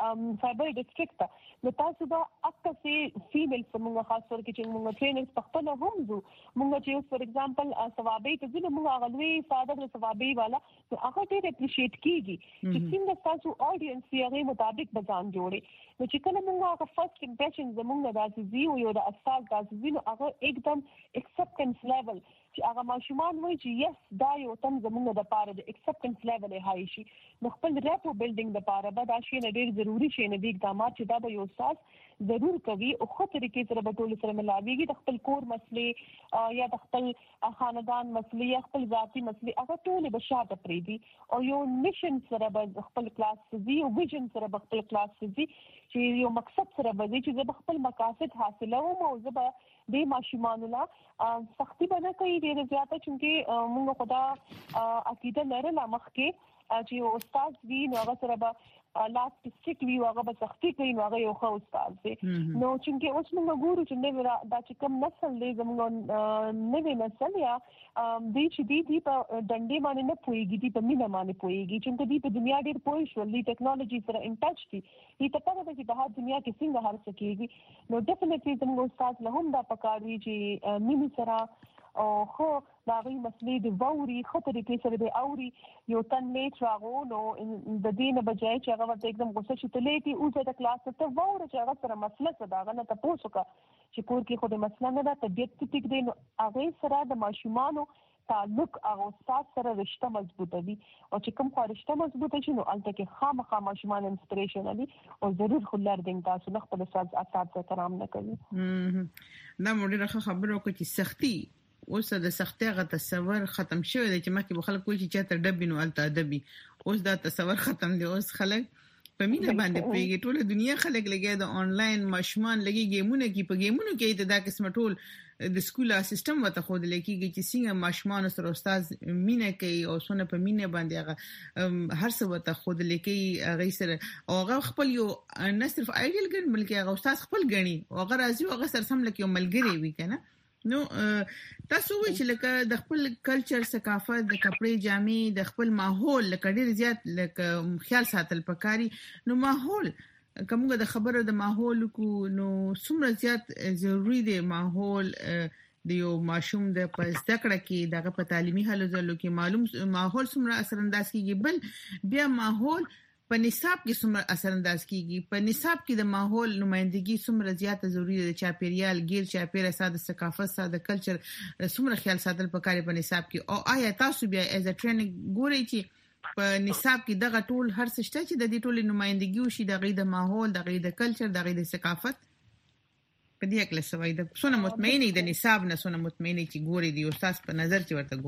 خیبر ډسټریکټ ته نو تاسو دا اکثر سي فیمیل څنګه خاص تور کې چې موږ ټریننګ په خپل هم زو موږ چې فور ایگزامپل ثوابي ته ځنه موږ غلوي ساده ثوابي والا هغه ډېر اپریشیټ کیږي چې څنګه تاسو اډینس یې هغه مطابق بزان جوړي نو چې کله موږ هغه فرست امپریشن زموږ داسې زیو یو د اصل داسې زیو هغه एकदम اکسپټنس لیول چې هغه ماشومان وایي چې یس دا یو تم زموږ د پاره د اکسپټنس لیول هاي شي نو خپل ریپو بلډینګ د پاره به دا شی نه ډېر ضروری شي نه دی اقدامات چې دا به یو اساس ضرور کوي او خو طریقې سره به ټول سره ملاويږي د خپل کور مسلې یا د خپل خاندان مسلې یا خپل ذاتی مسلې هغه ټول به شاته پریدي او یو میشن سره به خپل کلاس زی او ویژن سره به خپل کلاس زی چې یو مقصد سره به چې زه خپل مقاصد حاصلوم او زه به د ماشومان لا سختي بنه کوي ډېر زیاته چې موږ خدا عقیده لرله مخکې چې استاد وی نو هغه سره به لاس سټیک وی هغه به سختي کوي نو هغه یو ښه استاد دی نو چې اوس موږ ګورو چې نو دا چې کوم نسل دی زموږ نوې نسل یا د چې دی دی په ډنډې باندې نه پويږي دی په مینه باندې پويږي چې دی په دنیا ډېر پوي شو د ټیکنالوژي سره ان ټچ دي هی ته پته ده چې په هر دنیا کې څنګه هر څه کیږي نو ډیفینټلی زموږ استاد له هم دا پکاروي چې مینه سره او خو دا غي مسلې د ووري خطرې کې سره د اوري یو تن لیټ راغو نو د دینه بجای چې هغه ورته एकदम غوسه شي ته لیټي اوسه د کلاس ته وور چې هغه سره مسله څه دا غنه ته پوسوکا چې کور کې خو د مسله نه دا طبيعت ټیک دی نو هغه سره د ماشومانو تعلق او استاد سره رشتہ مضبوطوي او چې کوم خو رشتہ مضبوطه شي نو الته کې خامخا ماشومان انسپریشن دي او ضرور خلل دین تاسو نه خپل استاد اساتذه کرام نه کوي دا مونږ راخه خبرو کوي چې سختي اوس د سختي غ تصور ختم شوی دی چې مکه خلک کوی چې چاته ډبینو الته ادبي اوس دا تصور ختم دی اوس خلک په مینه باندې پیږي ټول دنیا خلک لګي د انلاین ماشومان لګي گیمونه کې په گیمونو کې دا قسم ټول د سکول سیستم وته خود لکېږي چې څنګه ماشومان سره استاد مینه کوي او څونه په مینه باندې هغه هر څه وته خود لکې هغه سره او هغه خپل یو نه صرف ایډیل ګڼ بلکې هغه استاد خپل ګڼي او هغه راځي او هغه سره سم لکه یو ملګری وي کنه نو تاسو وی چې لکه د خپل کلچر ثقافت د کپړې جامې د خپل ماحول لکه ډیر زیات لکه خیال ساتل پکاري نو ماحول کومه د خبره د ماحول کو نو څومره زیات ضروری دی ماحول د یو ماشوم د پزده کړه کې دغه په تعلیمي هلو ځلو کې معلوم ماحول څومره اثر انداز کیږي بل بیا ماحول په نصاب کې څومره اثر انداز کیږي په نصاب کې د ماحول نمائندګي څومره زیات ضروری ده چاپیریال غیر چاپیریال ساده ثقافت ساده کلچر څومره خیال ساتل پکاري په نصاب کې او آیا تاسو بیا از ا ټریننګ ګورئ چې په نصاب کې دغه ټول هر څه شته چې د دې ټول نمائندګي وشي د غي د ماحول د غي د کلچر د غي د ثقافت په دې کې لسوي د څونه مطمئنه د نصاب نه څونه مطمئنه چې ګوري دی استاد په نظر چې ورته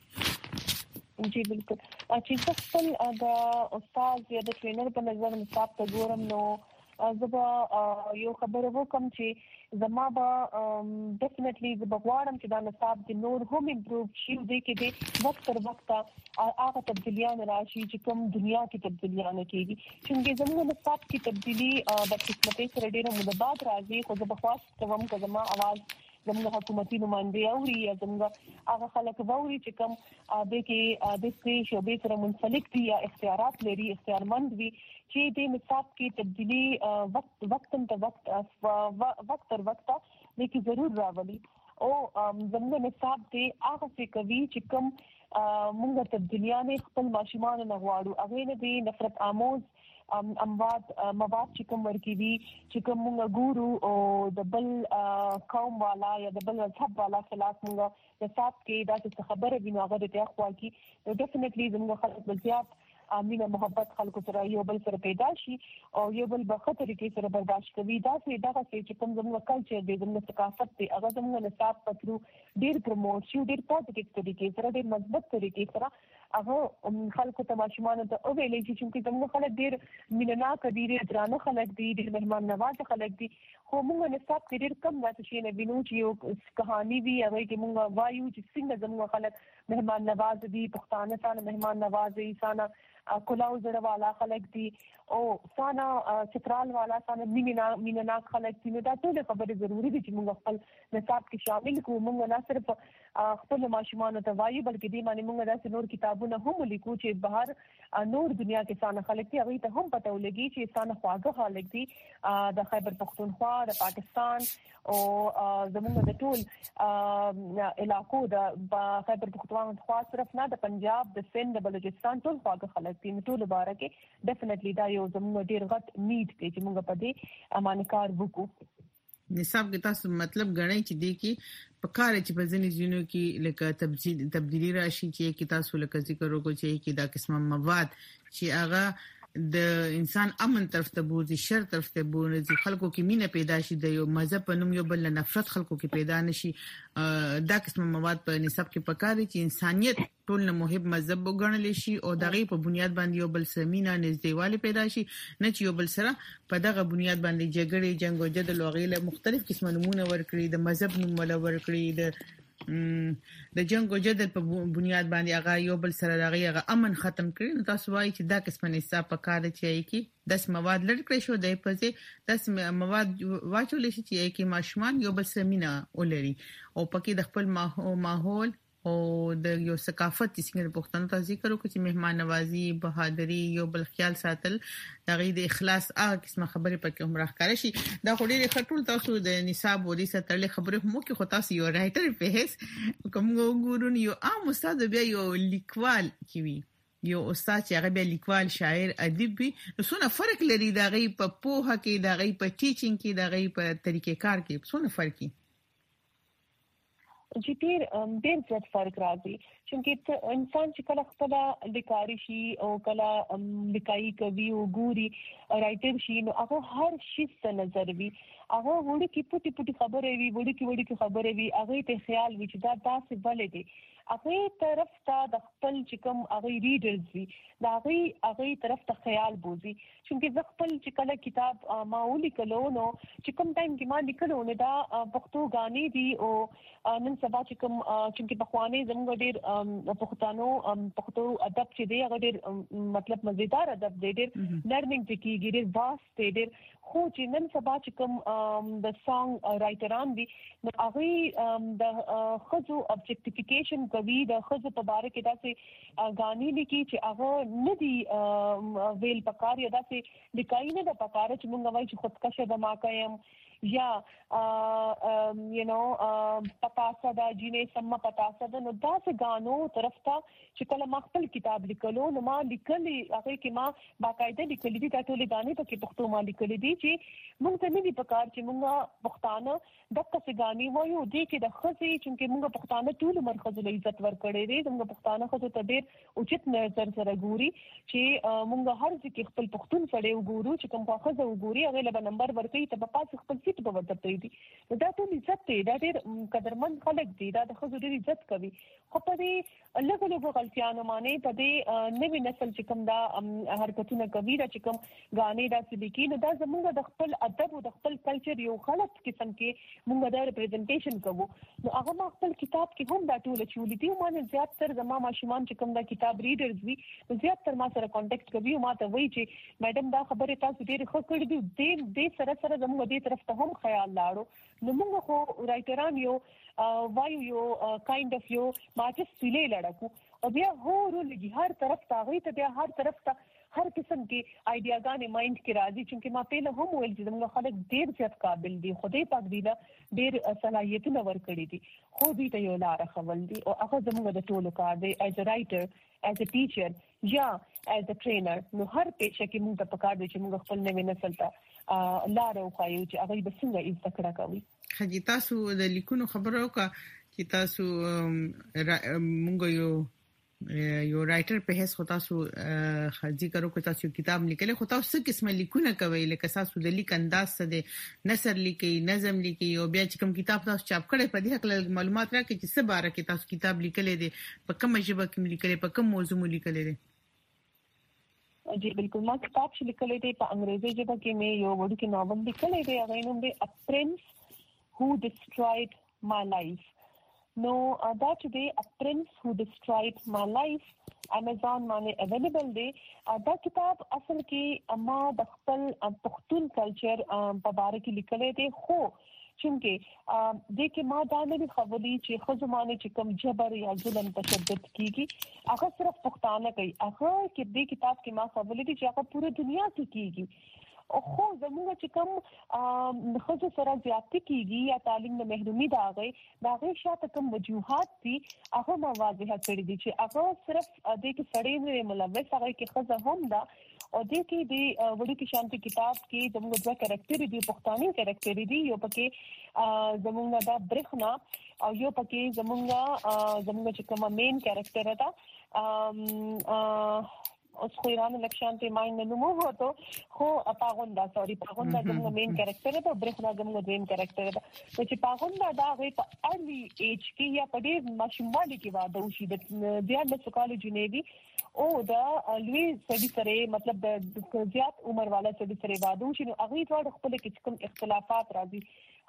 ګوري جی بالکل چې خپل د استاد یا د ټرینر په نظر نصاب ته ګورم نو زبا یو خبره وکم چې زما به ډیفینټلی زبا غواړم چې دا نصاب د نور هم امپروو شي د کې د وخت تر وخت هغه تبدیلیان راشي چې کوم دنیا کې تبدیلیان کیږي چې زموږ نصاب کې تبدیلی د قسمت سره ډیره مدبات راځي خو زبا خاص کوم که زما आवाज زموږ حکومتي نمائنده اوري یا زموږ هغه خلک ووري چې کوم د کې د سې شوبې سره منسلک دي یا اختیارات لري اختیارمند وي چې د نصاب کې تبدیلی وخت وخت تر وخت وخت تر وخت لیکي ضرور راولي او زموږ نصاب دې هغه څه کوي چې کوم موږ تبدیلیان خپل ماشومان نه غواړو هغه نه دي نفرت آموز امواد مواد چې کوم ورکوي چې کوم موږ ګورو او د بل قوم والا یا د بل مذهب والا خلاف موږ نصاب کې دا څه خبره وینو هغه د تخوا کې نو ډیفینټلی زموږ خلک زیات امینه محبت خلکو سره یو بل سره پیدا شي او یو بل په خطر کې سره برداشت کوي دا څه دا څه چې کوم زموږ کلچر دی زموږ ثقافت دی هغه زموږ نصاب پترو ډیر پروموټ شي ډیر پوزټیو طریقې سره ډیر مثبت طریقې سره هغه خلکو ته ماشومان ته او ویلې چې زموږ خلک ډیر مینناک دي ډیر درانه خلک دي ډیر مهمان نواز خلک دي خو موږ نصاب کې ډیر کم راځي چې نه وینو چې یو کہانی وی هغه کې موږ وایو چې څنګه زموږ خلک مهمان نواز دي پښتانه څنګه مهمان نواز دي څنګه کلاو زړه والا خلک دي او سانا چترال والا سانا میننا میننا خلک دي نو دا ټول خبره ضروری دي چې موږ خپل نصاب کې شامل کوو موږ نه صرف خپل ماشومان ته وایو بلکې دې معنی موږ داسې نور کتابونه هم لیکو چې بهر نور دنیا کې سانا خلک دي هغه ته هم پته ولګي چې سانا خواږه خلک دي د خیبر پختونخوا د پاکستان او زموږ د ټول علاقو د خیبر پختونخوا صرف نه د پنجاب د سند د بلوچستان ټول خواږه خلک دي ټول باره کې ډیفینټلی دا یو زموږ ډیر غټ نیډ دی چې موږ په دې امانه کار وکړو نصاب کې تاسو مطلب غړئ چې دی کې په کار چې په ځینې ځینو کې لکه تبدیل تبدیلی راشي چې کې تاسو لکه ذکر وکړو چې کې دا قسمه مواد چې هغه د انسان امن طرف ته بوزي شر طرف ته بوزي خلکو کې مینه پیدا شي د یو مذهب په نوم یو بل نفرت خلکو کې پیدا نشي دا قسمه مواد په نصاب کې پکاري چې انسانيت ټول نه مهم مذهب وګڼل شي او دغه په بنیاد باندې یو بل سمینه نږدېواله پیدا شي نه چې یو بل سره په دغه بنیاد باندې جګړې جنگ او جدل او غیله مختلف قسمه نمونه ورکړي د مذهب نوم ولا ورکړي د د جنگ او جدل په بنیاد باندې هغه یو بل سره هغه امن ختم کړي نو تاسو وایي چې دا قسمه نصاب په کار دی چې داس مواد لړکړې شو د پځې داس مواد واچول شي چې کې ماشومان یو بل سمینه ولري او پکې د خپل ماحول او د یو ثقافت څنګه پښتون ته ذکر وکړي چې مهمان نوازي بهادری یو بل خیال ساتل د غي د اخلاص هغه قسمه خبره پکې هم راخاره شي دا خو ډېر خټول تاسو د نصاب ودی ستړي خبره مو کې خو تاسو یو رائټر په هیڅ کوم ګورون یو عام استاد بیا یو لیکوال کیوي یو استاد چې هغه به لیکوال شاعر ادیب وي نو څونه فرق لري دا غي په پوهه کې دا غي په ټیچینګ کې دا غي په طریقې کار کې څونه فرق دي چې ډېر ډېر زیات فرق راځي چې انسان چې کله خپل لیکاري شي او کله لیکایي کوي او ګوري رائټر شي نو هغه هر شي څه نظر وي هغه وړي کې پټي پټي خبرې وي وړي کې وړي کې خبرې وي هغه ته خیال وي چې دا تاسو بلې دي هغه طرف ته د خپل چې کوم هغه ریډرز وي دا هغه هغه طرف ته خیال بوزي چې خپل چې کله کتاب ما ولیکلو نو چې کوم ټایم کې ما لیکلو نو دا پښتو غانې دي او نن سبا چې کوم چې په خوانې زموږ ډېر پښتانو پښتو ادب چې دی هغه ډېر مطلب مزیدار ادب دی ډېر لرنینګ کې ډېر واست دی ډېر خو چې نن سبا چې کوم د سانګ رائټران دي نو هغه د خزو ابجیکټیفیکیشن کوي د خزو په اړه کې داسې غانې لیکي چې هغه ندي ویل پکار یا داسې لیکای نه د پکار چې موږ وایو چې خودکشه د ما کایم یا یو نو پتاسا دا جینې سم پتاسا د نو داسې غانو طرف ته چې کله ما خپل کتاب لیکلو نو ما لیکلي هغه کې ما باقاعده لیکلي دي ټولې غانې په کې پښتو ما لیکلي دي چې موږ ته نه دي پکار چې موږ پښتانه دغه څه غانې وایو دي چې د خزي چې موږ پښتانه ټول مرخص له عزت ورکړي دي موږ پښتانه خو ته ډېر اوچت نظر سره ګوري چې موږ هر ځکه خپل پښتون سره وګورو چې کوم خزه وګوري هغه له نمبر ورکړي ته په پاس خپل سیټ په ورته دی نو دا ټول عزت دی دا ډېر قدرمن خلک دي دا د خزو ډېر عزت کوي خو په دې لږ لږ غلطیانو باندې په دې نوې نسل چې کوم دا حرکتونه کوي دا چې کوم غانې دا څه لیکي نو دا زموږ د خپل ادب او د خپل کلچر یو غلط قسم کې موږ دا ریپرزنټیشن کوو نو هغه ما خپل کتاب کې هم دا ټول چولې دي مانه زیات تر زما ماشومان چې کوم دا کتاب ریډرز وي نو زیات تر ما سره کانټیکټ کوي او ما ته وایي چې میډم دا خبره تاسو ډېر ښه کړې دي دې دې سره سره زموږ دې طرف ته هم خیال لاړو نو موږ خو رائټران یو وایو یو کایند اف یو ماچس سیلې لړکو او بیا هورو لګي هر طرف ته غوي ته بیا هر طرف ته هر قسم کې آیډیاګانې مایند کې راځي چې ما په له هم ویل چې موږ خلک ډېر زیات قابل دي خدای پاک دې له ډېر صلاحیتونه ورکړي دي خو دې ته یو لار خول دي او هغه زموږ د ټولو کار دی ایز ا رائټر ایز ا ټیچر یا ایز ا ټرینر نو هر پیښه کې موږ ته پکار دی چې موږ خپل نوې نسل ته لار وخایو چې هغه به څنګه عزت کړه کوي خجی تاسو د لیکونو خبرو کا چې تاسو موږ یو یو رائټر په هیڅ خو تاسو ذکر وکړ تاسو کتاب لیکل خو تاسو څه قسمه لیکونه کوي لکه تاسو د لیک انداز څه دی نثر لیکي نظم لیکي او بیا چې کوم کتاب تاسو چاپ کړی په دې حق معلومات راکړي چې څه باره کې تاسو کتاب لیکل دي په کومه ژبه کې لیکل په کوم موضوع لیکل دي जी बिल्कुल मैं किताब से लिख लेते पर अंग्रेजी जब कि मैं यो वर्ड की नॉवल लिख लेते अगर इन्होंने A Prince Who Destroyed My Life no uh, that day A Prince Who Destroyed My Life Amazon माने अवेलेबल दे دا किताब असल کې اما د خپل پښتون کلچر په اړه کې لیکل دي خو چونکه د کې ما دا نه خبرې چې خو زمانه چې کوم جبر یا ظلم تشدد کیږي هغه صرف پښتانه کوي هغه کې د کتاب کې ما خبرې دي چې هغه پوره دنیا کې کیږي او خو زموږ چې کوم خو سره زیاتې کیږي یا تعلیم د محرومي دا غي دا غي شاته کوم وجوهات دي هغه ما واضح کړی دي چې هغه صرف د کې سړی نه ملوث هغه کې خزه هم دا او د کې د وړي کې شانتي کتاب کې زموږ د کریکټر دي پښتاني کریکټر دي یو پکې زموږ دا برخنا او یو پکې زموږ زموږ چې کوم مین کریکټر دا اوس خو ایران الیکشن ته ماین نه مو هوته خو پاغوندا سوري پاغوندا زموږ مین کریکټر دی او برخنا زموږ دیم کریکټر دی چې پاغوندا دا غي په ارلی ایج کې یا په دې ماشوموالي کې واده وشي د زیات د سکالو جنېوي او دا لوی سړي سره مطلب د زیات عمر والا سړي سره واده وشي نو هغه ټول خپل کې کوم اختلافات راځي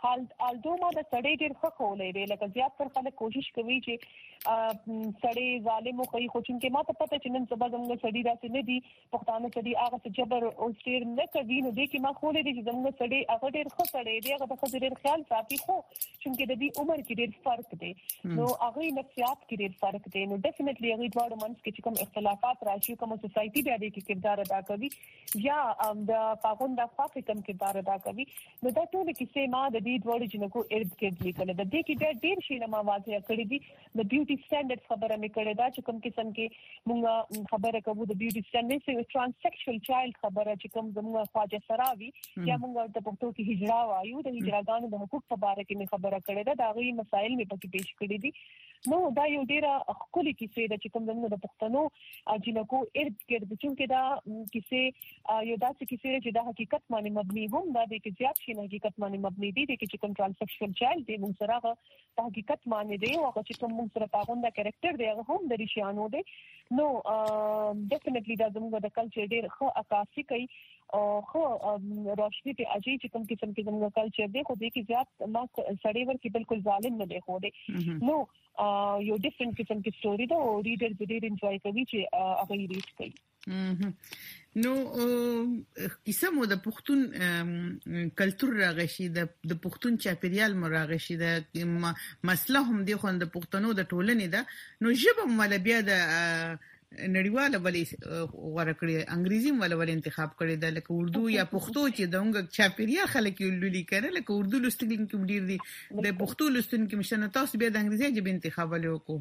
حال الدو ما د سړی ډیر ښه کولې دی لکه زیات تر خلک کوشش کوي چې سړی ظالم او کوي خو چې ما ته پته چې نن سبا زموږ سړی راځي نه دي پښتانه سړی هغه څه جبر او ستیر نه کوي نو د کې ما خولې دي چې زموږ سړی هغه ډیر ښه سړی دی هغه د خپل ډیر خیال ساتي خو چې د دې عمر کې ډیر فرق دی نو هغه نفسیات کې ډیر فرق دی نو ډیفینټلی هغه ډوړ منځ کې کوم اختلافات راشي کوم سوسايټي بیا د کردار ادا کوي یا د پاغوند د فاکم کردار ادا کوي نو دا ټول کیسې ما د دې ډوړ جنکو ارد کې لیکل د دې کې ډیر شي نه ما واضح کړی دي د بیوټي سټانډرډ خبره مې کړې دا چې کوم قسم کې مونږ خبره کوو د بیوټي سټانډرډ سي ترانسیکشوال چایلډ خبره چې کوم زموږ خواجه سراوي یا مونږ د پښتو کې هجرا وایو د هجراګانو د حقوق په اړه کې خبره کړې ده دا غي مسائل مې پکې پیښ کړې دي نو دا یو ډیره خولي کیسې ده چې کوم زموږ د پښتنو جنکو ارد کې د چې دا کیسې یو داسې کیسې چې د حقیقت باندې مبني هم دا د کې زیات شي نه حقیقت باندې مبني دي چې کوم ترانسیکشوال چایلډ دی مونږ سره په حقیقت باندې دی او چې کوم مونږ سره پاغوندا کریکټر دی هغه هم د ریشانو دی نو ډیفینټلی دا زموږ د کلچر ډیر ښه عکاسي کوي او خو روشنی ته اجي چې کوم قسم کې زموږ کلچر دی خو دې کې زیات ما سړی ورکی بالکل ظالم نه دی خو دی نو یو ډیفرنٹ قسم کې سټوري دا او ریډر ډیر انجوای کوي چې هغه یې ریډ کوي نو کیسه مو د پښتون کلچر راغشي د د پښتون چاپیریال مو راغشي د مسله هم دی خو د پښتنو د ټولنې ده نو ژبه مو بیا د نړیواله ولې ورکړي انګریزي مو ولې انتخاب کړی د لکه اردو یا پښتو چې دغه چاپیریال خلک یې لولي کړي لکه اردو لوستل کې ډیر دي د پښتو لوستل کې مشنه تاسو بیا د انګریزي ژبه انتخاب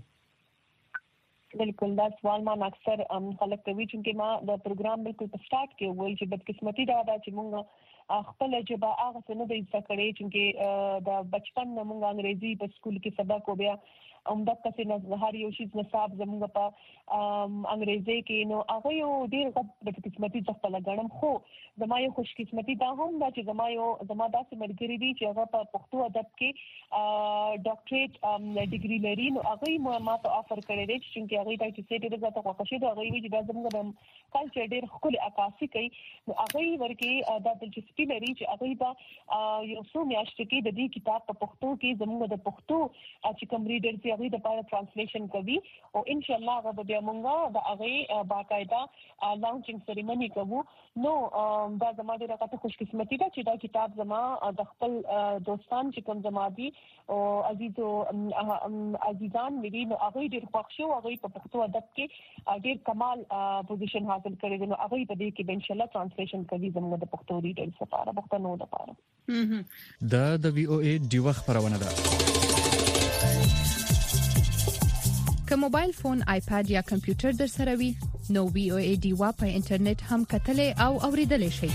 وکړو بالکل دا سوال ما اکثر خلک کوي چې ما د پروګرام بالکل په سٹارټ کې وایي چې بدقسمتي دا ده چې مونږ خپل ژبه هغه څه نه دی ځکه کړی چې د بچپن مونږ انګریزي په سکول کې سبق وبیا اومده کسي نه هر یو شی نصاب زموږ په انګریزي کې نو هغه یو ډیر غټ قسمتي ځخه لګړم خو زما یو خوش قسمتي دا هم دا چې زما یو زما داسې مرګري دي چې هغه په پښتو ادب کې ډاکټریټ ډیګري لري نو هغه ما ته افر کړی دی چې هغه دا چې ډیر زیاته خوښي دا هغه وی چې دا زموږ کلچر ډیر خپل عکاسي کوي نو هغه ورکی دا دلچسپي لري چې هغه دا یو څو میاشتې کې د دې کتاب په پښتو کې زموږ د پښتو چې کوم ریډر هغه د پاره ترانسلیشن کوي او ان شاء الله هغه بیا مونږه د هغه باقاعده لانچینګ سریمونی کوو نو دا زما ډیره غټه خوش قسمتي ده چې دا کتاب زما د خپل دوستان چې کوم زما دي او عزیزو عزیزان مې نو هغه ډیر خوښ شو هغه په پښتو ادب کې ډیر کمال پوزیشن حاصل کړی دی نو هغه په دې کې ان شاء الله ترانسلیشن کوي زموږ د پښتو ریډرز لپاره پښتنو لپاره دا د وی او ای ډیوه خبرونه ده که موبایل فون آیپاد یا کمپیوټر در سره وي نو وی او ای ډیوا په انټرنیټ هم کتلې او اوریدلې شئ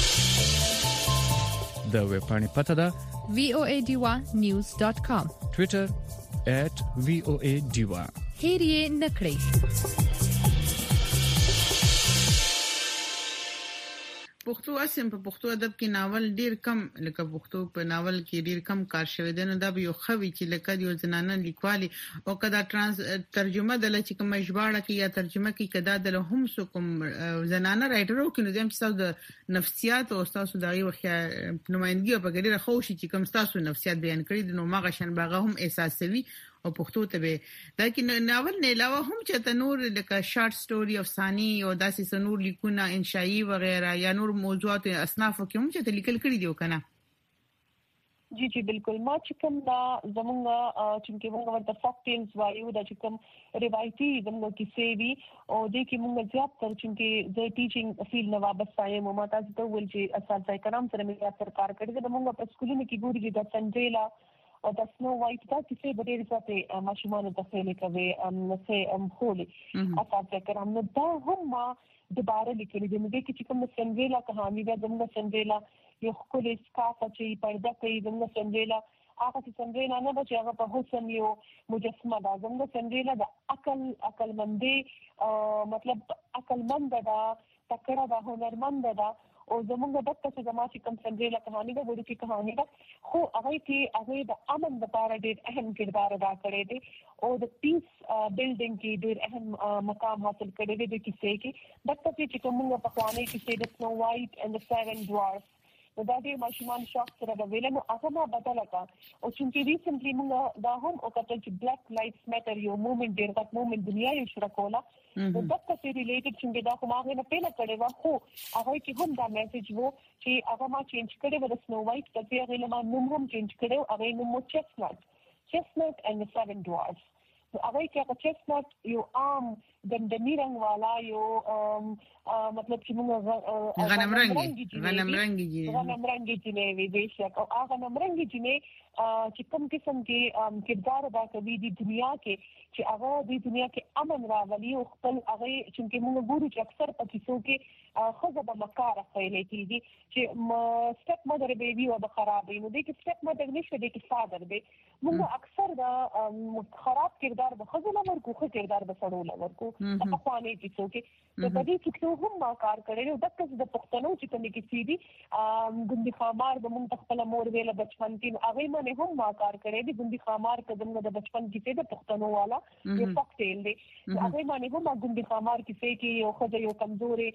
د ویب پاڼې پته ده وی او ای ډیوا نیوز ډاٹ کام ټوئیټر ایٹ وی او ای ډیوا هیر یې نکړئ پښتو اسیم په پښتو ادب کې ناول ډیر کم لکه پښتو په ناول کې ډیر کم کار شوی دی نو دا به یو خوي چې لکه یو زنانه لیکوالي او کدا ترانس ترجمه د لچ کوم ژباړه کې یا ترجمه کې کدا د هم سو کوم زنانه رائټرو کې نو زم چې تاسو د نفسیات او تاسو د یو نمائندګي په ګډه خوشي چې کوم تاسو نفسیات بیان کړی نو ماغه شن باغه هم احساسوي او پښتو ته به دا کې ناول نه علاوه هم چې تنور لکه شارټ سټوري افساني او داسې سنور لیکونه انشائي وغیرہ یا نور موضوعات اصناف کې هم چې لیکل کړي دی کنه جی جی بالکل ما چې کوم دا زمونږ چې موږ ورته فاک ټیلز وایو دا چې کوم روایتي زموږ کیسې وي او د کې موږ زیات تر چې د ټیچینګ فیلډ نه وابسته یم ما تاسو ته ول چې اساتذه کرام سره مې تر کار کړی دا موږ په سکولونو کې ګوري د سنجیلا او د سنو وایټ دا کیسې ډېرې زیاتې ماشومانو ته خېلې کوي ام څه ام خولې اساتذه کرام نو دا هم دوباره لیکلي دي نو د کې چې کوم سنجیلا کہانی دا زموږ سنجیلا یو خپل اسکاف چې پرده کوي زموږ سنجیلا هغه چې سنجیلا نه بچي هغه په حسن یو مجسمه ده زموږ سنجیلا د عقل عقل مندي مطلب عقل مند ده تکړه ده هنرمند ده او زموږ د تاسو زما چې کوم سنجیلا کہانی ده وړي کې کہانی ده خو هغه کې هغه د امن لپاره ډېر اهم کردار ادا کړی دی او د پیس بلډینګ کې ډېر اهم مقام حاصل کړی دی د کیسې کې د تاسو چې کومه په خوانې کې د سنو وایټ اینڈ د سیون ډوارفز دا ډېر ماشومان شوق سره د ویلنو هغه ما بدل کا او چې ریسنټلی موږ دا هم او کتل چې بلیک لایفز میټر یو موومېنټ ډېر غټ موومېنټ دنیا یې شروع کوله نو دا څه ریلیټډ چې دا کومه نه پیله کړي وا خو هغه کې هم دا میسج وو چې هغه ما چینج کړي و د سنو وایټ د پیغې له ما نوم هم چینج کړي هغه نوم مو چیسنټ چیسنټ and the seven dwarfs نو هغه کې هغه چیسنټ یو عام د دمیرنګ والا یو مطلب چې موږ غنم رنگي غنم رنگي غنم رنگي چې وی بیشک او هغه غنم رنگي چې چې کوم قسم کې کردار ادا کوي د دنیا کې چې هغه د دنیا کې امن راولي او خپل هغه چې موږ ګورو چې اکثر په کیسو کې خزه د مکار خېلې کیږي چې سټپ مدر بیبي او د خرابې نو د کې سټپ مدر نشته د کې فادر دی موږ اکثر د خراب کردار د خزه لور کو خو کردار د سړو لور کو په خواني کیسو کې د دې کیسو هم ما کار کړی د کس د پښتنو چې کومې کیسې دي ګوندي خامار د مونږ خپل مور ویله بچپن کې هغه باندې هم ما کار کړی دی ګوندي خامار کدم د بچپن کې د پښتنو والا یو فاکټیل دی هغه باندې هم ګوندي خامار کیسې کې یو خدای یو کمزوري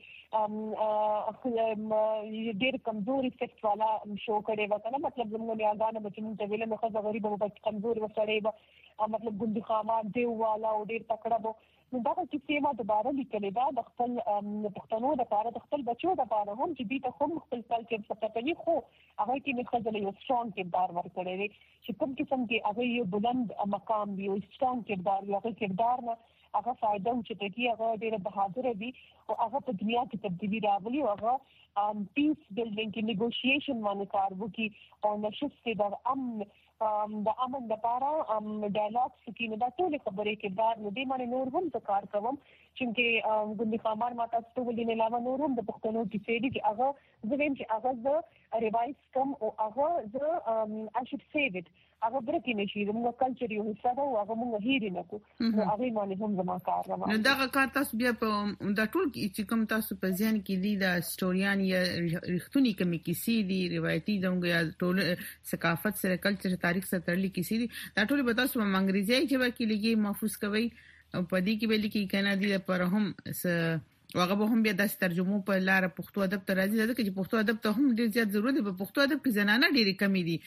ډېر کمزوري فیکټ والا شو کړي وکړه مطلب زموږ نه اغانه بچو ته ویله مخه غریب او کمزوري وسړی مطلب ګوندي خامار دی والا او ډېر تکړه وو نو دا چې ما دوباره لیکلې دا د خپل پښتنو د لپاره د خپل بچو د لپاره هم چې دې ته هم خپل کلچر څخه پني خو هغه کې نه خځله یو سترونګ کردار ورکړي دي چې کوم قسم کې هغه یو بلند مقام دی یو سترونګ کردار یو کردار نه هغه فائدہ چې ته کې هغه ډېر بهادر دي او هغه په دنیا کې تبدیلی راولي او هغه پیس بلډینګ کې نیګوشیشن باندې کار وکړي او نشسته د امن د امن لپاره ډایلاګ سکینه دا ټول خبرې کې دا نه دی باندې نور هم کار کوم چې ګوندي خامار ماته ستو ولې نه لاوه نور هم د پښتنو کې سېدي چې هغه زویم چې هغه ز ریوایز کوم او هغه ز I should save it هغه برکې نشي موږ کلچر یو حصہ دا هغه موږ هېری نه کو نو هغه باندې هم زما کار روان نو دا کار تاسو بیا په دا ټول چې کوم تاسو په ځان کې دي دا سټوریان یا رښتونی کومې کیسې دي روایتي دغه یا ټول ثقافت سره کلچر تاریخ سره تړلې کیسې دي دا ټول به تاسو په انګریزي ژبه کې لګي محفوظ کوي او په دې کې به لیکي کنه دي پر هم هغه به هم بیا د ترجمو په لار پښتو ادب ته راځي ځکه چې پښتو ادب ته هم ډیر زیات ضرورت دی په پښتو ادب کې زنانه ډېری کمی دي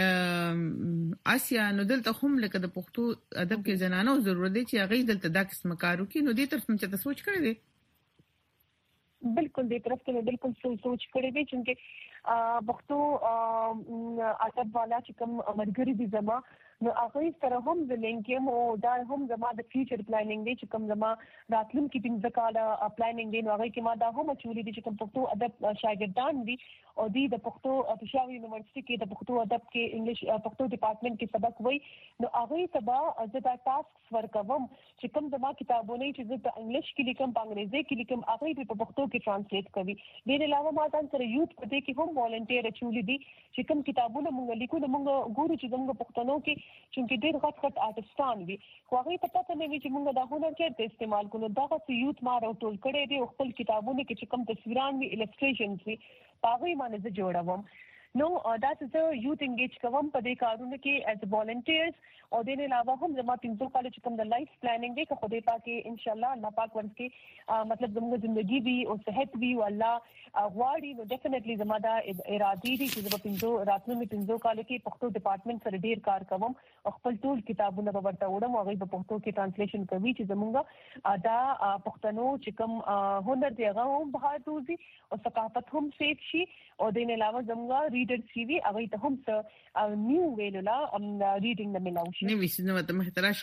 آسیا نو دلته هم لکه د پښتو ادب کې زنانه ضرورت دي چې هغه دلته دا قسم کارو کې نو دې طرف ته سوچ کړی دی بالکل دې طرف ته بالکل سوچ کړی دی چې پښتو ادب والا چې کوم مرګري دي زما نو هغه سره هم د لینکیم او دا هم زما د فیوچر پلانینګ دی چې کوم زما راتلونکي پنځه کاله پلانینګ دی نو هغه کې ما دا هم چولې دي چې کوم پښتو ادب شاګردان دي او دی د پښتو پېښور یونیورسيټي کې د پښتو ادب کې انګلیش پښتو ډپارټمنټ کې سبق وای نو هغه سبا زه دا ټاسک ورکوم چې کوم زما کتابونه چې زه په انګلیش کې لیکم په انګریزي کې لیکم هغه په پښتو کې ترانسلیټ کوي ډېر علاوه ما ځان سره یوت په دې کې هم والنټیر چولې دي چې کوم کتابونه مونږ لیکو نو مونږ ګورو چې زموږ پښتنو کې چې ډېر غټ غټ آرټستان وي خو هغه پته ته نه وي چې موږ دا هنر کې استعمال کوو دا څه یوت ما راټول کړي دي خپل کتابونه کې چې کوم تصویران وي السټریشنز وي هغه باندې زه جوړوم نو دا څه یوت انګیج کوم په دې کارونه کې ایز ولنټیرز او د نه علاوه هم زما پنځه کال چې کوم د لایف پلانینګ دی که خدای پاک ان شاء الله الله پاک ورته مطلب زموږ ژوندۍ وي او صحت وي او الله غواړي نو ډیفینټلی زما دا ارادي دي چې زما پنځه راتلونکي پنځه کال کې پښتو ډپارټمنټ سره ډیر کار کوم او خپل ټول کتابونه به ورته وړم او هغه په پښتو کې ترانسلیشن کوي چې زموږ دا پښتنو چې کوم هنر دی هغه هم بهادر دي او ثقافت هم سیف شي او د نه علاوه زموږ ریډر سی وی هغه ته هم څه نیو ویلولا ریډینګ نه ملاوي نوې سينما ته محتراشي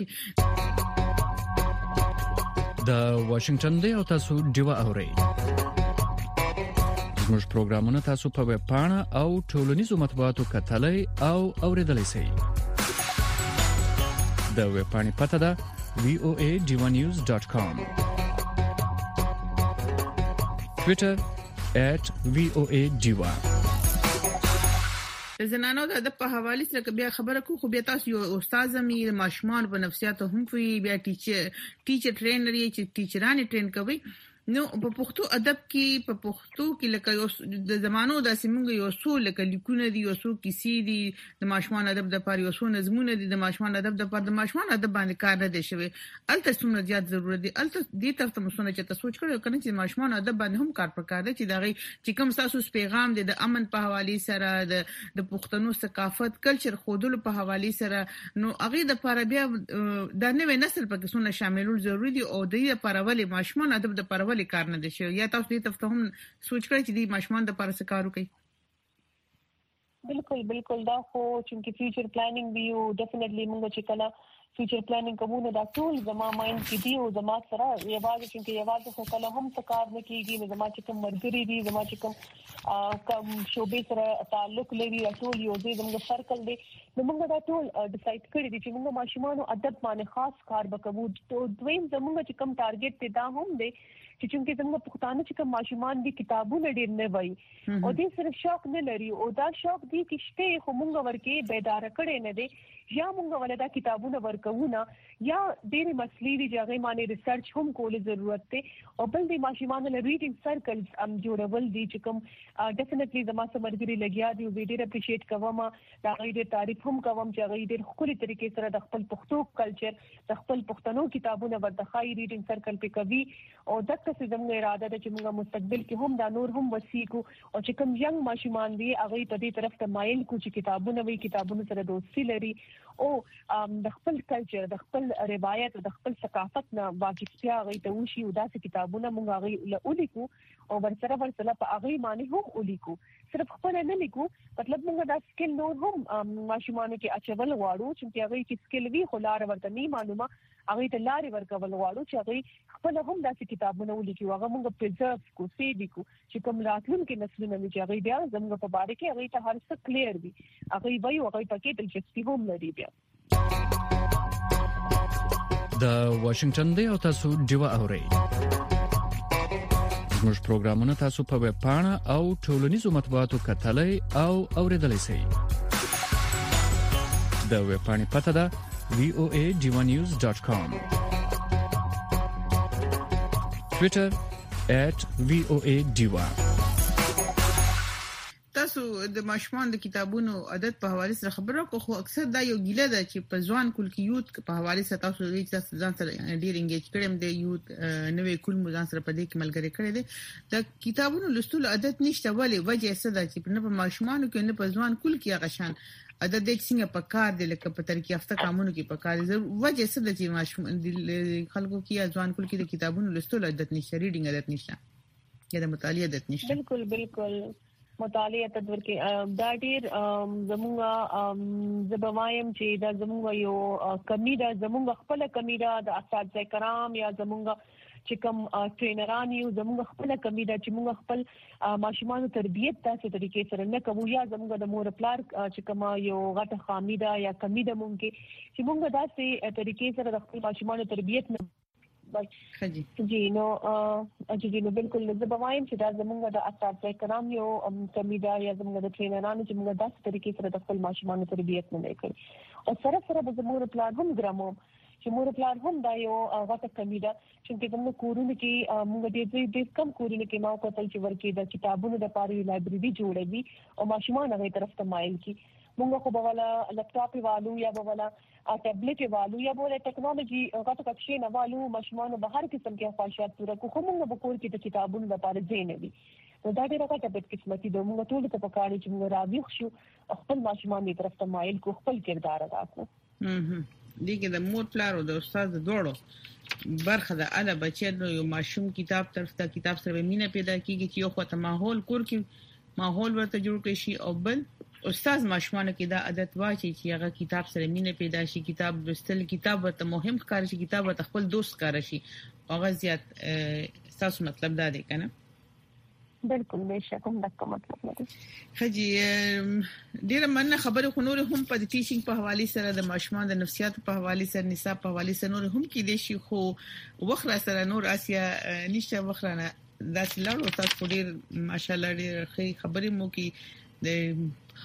د واشنگټن دی او تاسو دیوا اورئ زموږ پروګرامونه تاسو په ویب پاڼه او ټولنیزو مطبوعاتو کتلای او اوریدلای شئ د ویب پاڼې پته ده v o a diva news dot com Twitter at v o a diva زنانو د ادب په حواله سره بیا خبره کو خو بیا تاسو یو استاد زمي ماشومان په نفسیات هم کوي بیا ټیچر ټیچر ټرینر یې چې ټیچرانه ټرین کوي نو په پښتو ادب کې په پښتو کې لکه یو د زمانو د سیمونګ یو څو لکه لیکونه دي یو څو کیسې دي د ماشومان ادب د پاره یو څو نظمونه دي د ماشومان ادب د پاره د ماشومان ادب باندې کار نه دی شوی الته څومره زیات ضرورت دی الته دې طرف ته مسونه چې تاسو سوچ کړئ کنه چې ماشومان ادب باندې هم کار پکار دی چې دغه چې کوم تاسو پیغام دی د امن په حواله سره د د پښتنو ثقافت کلچر خودلو په حواله سره نو هغه د پاره بیا د نوې نسل په کې سونه شاملول ضروری دي او د دې لپاره ولې ماشومان ادب د پاره کار نه دي شو یا تاسو دې تفهم سوچ کړئ چې د ماشومان د لپاره څه کار وکړي بالکل بالکل دا خو چې فیوچر پلانینګ دی او ډیفینټلی موږ چې کله فیوچر پلانینګ کوو دا ټول زما مایند کې دی او زما سره یوازې چې یوازې خو کله هم څه کار نه کیږي نو زما چې کوم مرګري دي زما چې کوم کوم شوبې سره تعلق لري ټول یو ځای زموږ سرکل دی نو موږ دا ټول ډیسایډ کړی دي چې موږ ماشومان ادب باندې خاص کار وکړو ته دویم زموږ چې کوم ټارګټ دی دا هم دی چې چې څنګه پښتانه چې کوم ماشومان دي کتابونه ډېر نه وایي او دې سره شوق نه لري او دا شوق دي چې شته خو موږ ورکه بیدار کړي نه دي یا موږ ولدا کتابونه ورکوونه یا ډېر مسلې دي چې هغه باندې ریسرچ هم کول ضرورت دی او بل دې ماشومان له ریډینګ سرکلز ام جوړول دي چې کوم ډیفینټلی زما سمرګري لګیا دي او ډېر اپریشیټ کوم دا غوډه تعریف هم کوم چې هغه ډېر خوري طریقې سره د خپل پښتو کلچر د خپل پښتنو کتابونه ورته خای ریډینګ سرکل په کوي او د څه زموږ اراده ده چې موږ مستقبل کې هم دا نور هم وسیکو او چې کوم ینګ ماشومان دي هغه په دې طرف ته مایل کو چې کتابونه وی کتابونه سره دوستي لري او د خپل کلچر د خپل روایت او د خپل ثقافت نه واقفیا غي ته وشي او دا کتابونه موږ هغه له ولیکو او ورسره ورسره په هغه باندې هم ولیکو صرف خپل نه لیکو مطلب موږ دا سکل نور هم ماشومان کې اچول غواړو چې هغه کې سکل وی خو لار ورته نه معلومه هغه ته لارې ورکول غواړو چې هغه خپل هم داسې کتابونه ولیکي هغه موږ پریزرو کو سیو کو چې کوم راتلونکي نسلونه چې هغه بیا زموږ په باره کې هغه ته هر څه کلیر وي هغه وایي هغه پکې دلچسپي هم لري بیا د واشنگټن دی او تاسو دیوا اورئ زموږ پروګرامونه تاسو په ویب پاڼه او ټولنیزو مطبوعاتو کتلای او اوریدلای شئ د ویب پاڼې پته ده v o a diva news dot com Twitter at v o a diva تاسو د ماشومان د کتابونو عادت په حواله سره خبرو کو خو اکثر دا یو ګیله ده چې په ځوان کول کې یوت په حواله سره تاسو د تاسو ځان سره ډیر انګیج کړم د یوت نوې کول مو ځان سره په دې کې ملګری کړی دي د کتابونو لوستلو عادت نشته ولې وجه څه ده چې په ماشومان کې نه په ځوان کول کې غشان عادت د څنګه په کار دي لکه په ترکیب یافته کارونو کې په کار دي وجه څه ده چې ماشومان خلکو کې ځوان کول کې د کتابونو لوستلو عادت نشته ریډینګ عادت نشته یا د مطالعه عادت نشته بالکل بالکل مطالعه تدبیر کې دا ډیر زموږ زبوایم چې دا زموږ یو کمی دا زموږ خپل کمی دا د اساتذه کرام یا زموږ چې کوم ټرینران یو زموږ خپل کمی دا چې موږ خپل ماشومان تربیت تاسو طریقې سره نه کوو یا زموږ د مور پلار چې کوم یو غټه خامي دا یا کمی دا مونږ چې موږ داسې طریقې سره د خپل ماشومان تربیت نه خجی جی نو اجي نو بالکل زه به وایم چې دا زموږ د اساتذه کرام یو کمی دا یا زموږ د ټرینرانو چې موږ داسې طریقې سره د خپل ماشومان تربیت نه کوي او سره سره به زموږ پلان هم ګرامو چې مور پلان هم دا یو غټه کمی ده چې کوم کورونه کې موږ دې دې کم کورونه کې ما کوتل چې ورکې د کتابونو د پاره لایبرری جوړوي او ماشومان هغه طرف ته مایل کی موږ خو به ولا لپټاپ والو یا به ولا ټابلیټ والو یا به ټیکنالوژي غټه کښې نه والو ماشومان به هر قسم کې خواهشات پوره کوو خو موږ به کور کې د کتابونو لپاره ځای نه وي نو دا ډیره غټه بد قسمتي ده موږ ټول ته پکاره چې موږ راویښ شو خپل ماشومان دې طرف ته مایل کو خپل کردار ادا کړو هم دغه د مور پلار او د استاد دوړو برخه د اله بچو یو ماشوم کتاب طرف ته کتاب سره مینه پیدا کیږي چې یو خو ته ماحول کور کې ماحول ورته جوړ کړي شي او بل استاد ماشومان کې دا عادت واچي چې هغه کتاب سره مینه پیدا شي کتاب لوستل کتاب ورته مهم ښکار شي کتاب ورته خپل دوست ښکار شي هغه زیات تاسو مطلب دا دی کنه بالکل بهشکه هم دا مطلب دی خجی ډیره مننه خبره خو نور هم په ټیچینګ په حواله سره د ماشومان د نفسیات په حواله سره نصاب په حواله سره نور هم کې دي شي خو وخره سره نور اسیا نشته وخرانه دا څلور تاسو ډیر ماشاءالله ډیر خبرې مو کې د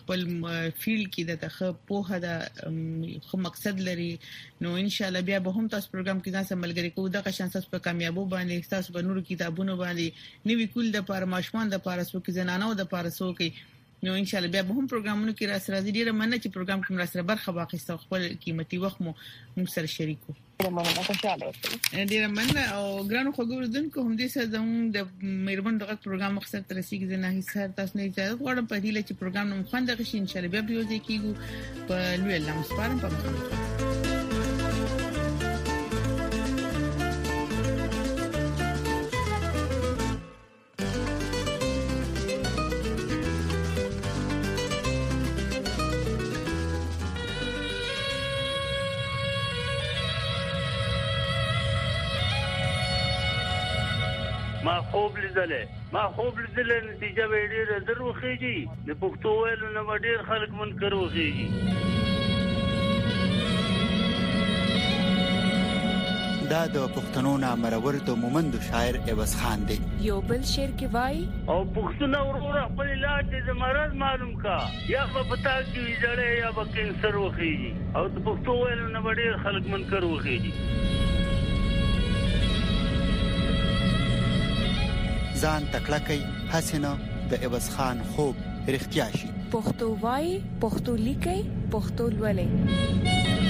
خپل فیلډ کې د تخ په هدا خو مقصد لري نو ان شاء الله بیا به هم تاسو پروګرام کې ځان ملګری کوو د قشان تاسو په کامیابو باندې تاسو په نورو کتابونو باندې نوې کول د پاره ماشومان د پاره سو کې زنانو د پاره سو کې نو ان شاء الله بیا به هم پروګرامونو کې را سره ډیره مننه چې پروګرام کې مرسته برخه واخیسته خپل قیمتي وخت مو موږ سره شریکو ډیره مننه او ګرانو خبرودونکو هم دې سره زموږ د مهربان دغه پروګرام مقصد تر رسیدي نه هیڅ تاسو نه اجازه غواړم په دې لچ پروګرام نو خوند غشي ان شاء الله بیا به یو ځای کیږو په لوی لمسپارم په مخه ما خوب لیدلې ما خوب لیدلې نتیجه به ډېر دروخېږي د پښتو ویلو نه ډېر خلک منکر وږي دا د پښتنو نامرور د مومند شاعر عوض خان دی یو بل شعر کې وای او پښتون ورور خپل علاج د مرض معلوم کا یا په پتا کې ویځړې یا په کینسر وږي او د پښتو ویلو نه ډېر خلک منکر وږي ځان تکړه حسینه د عوض خان خوب رښتیا شي پښتو وای پښتو لیکي پښتو لولي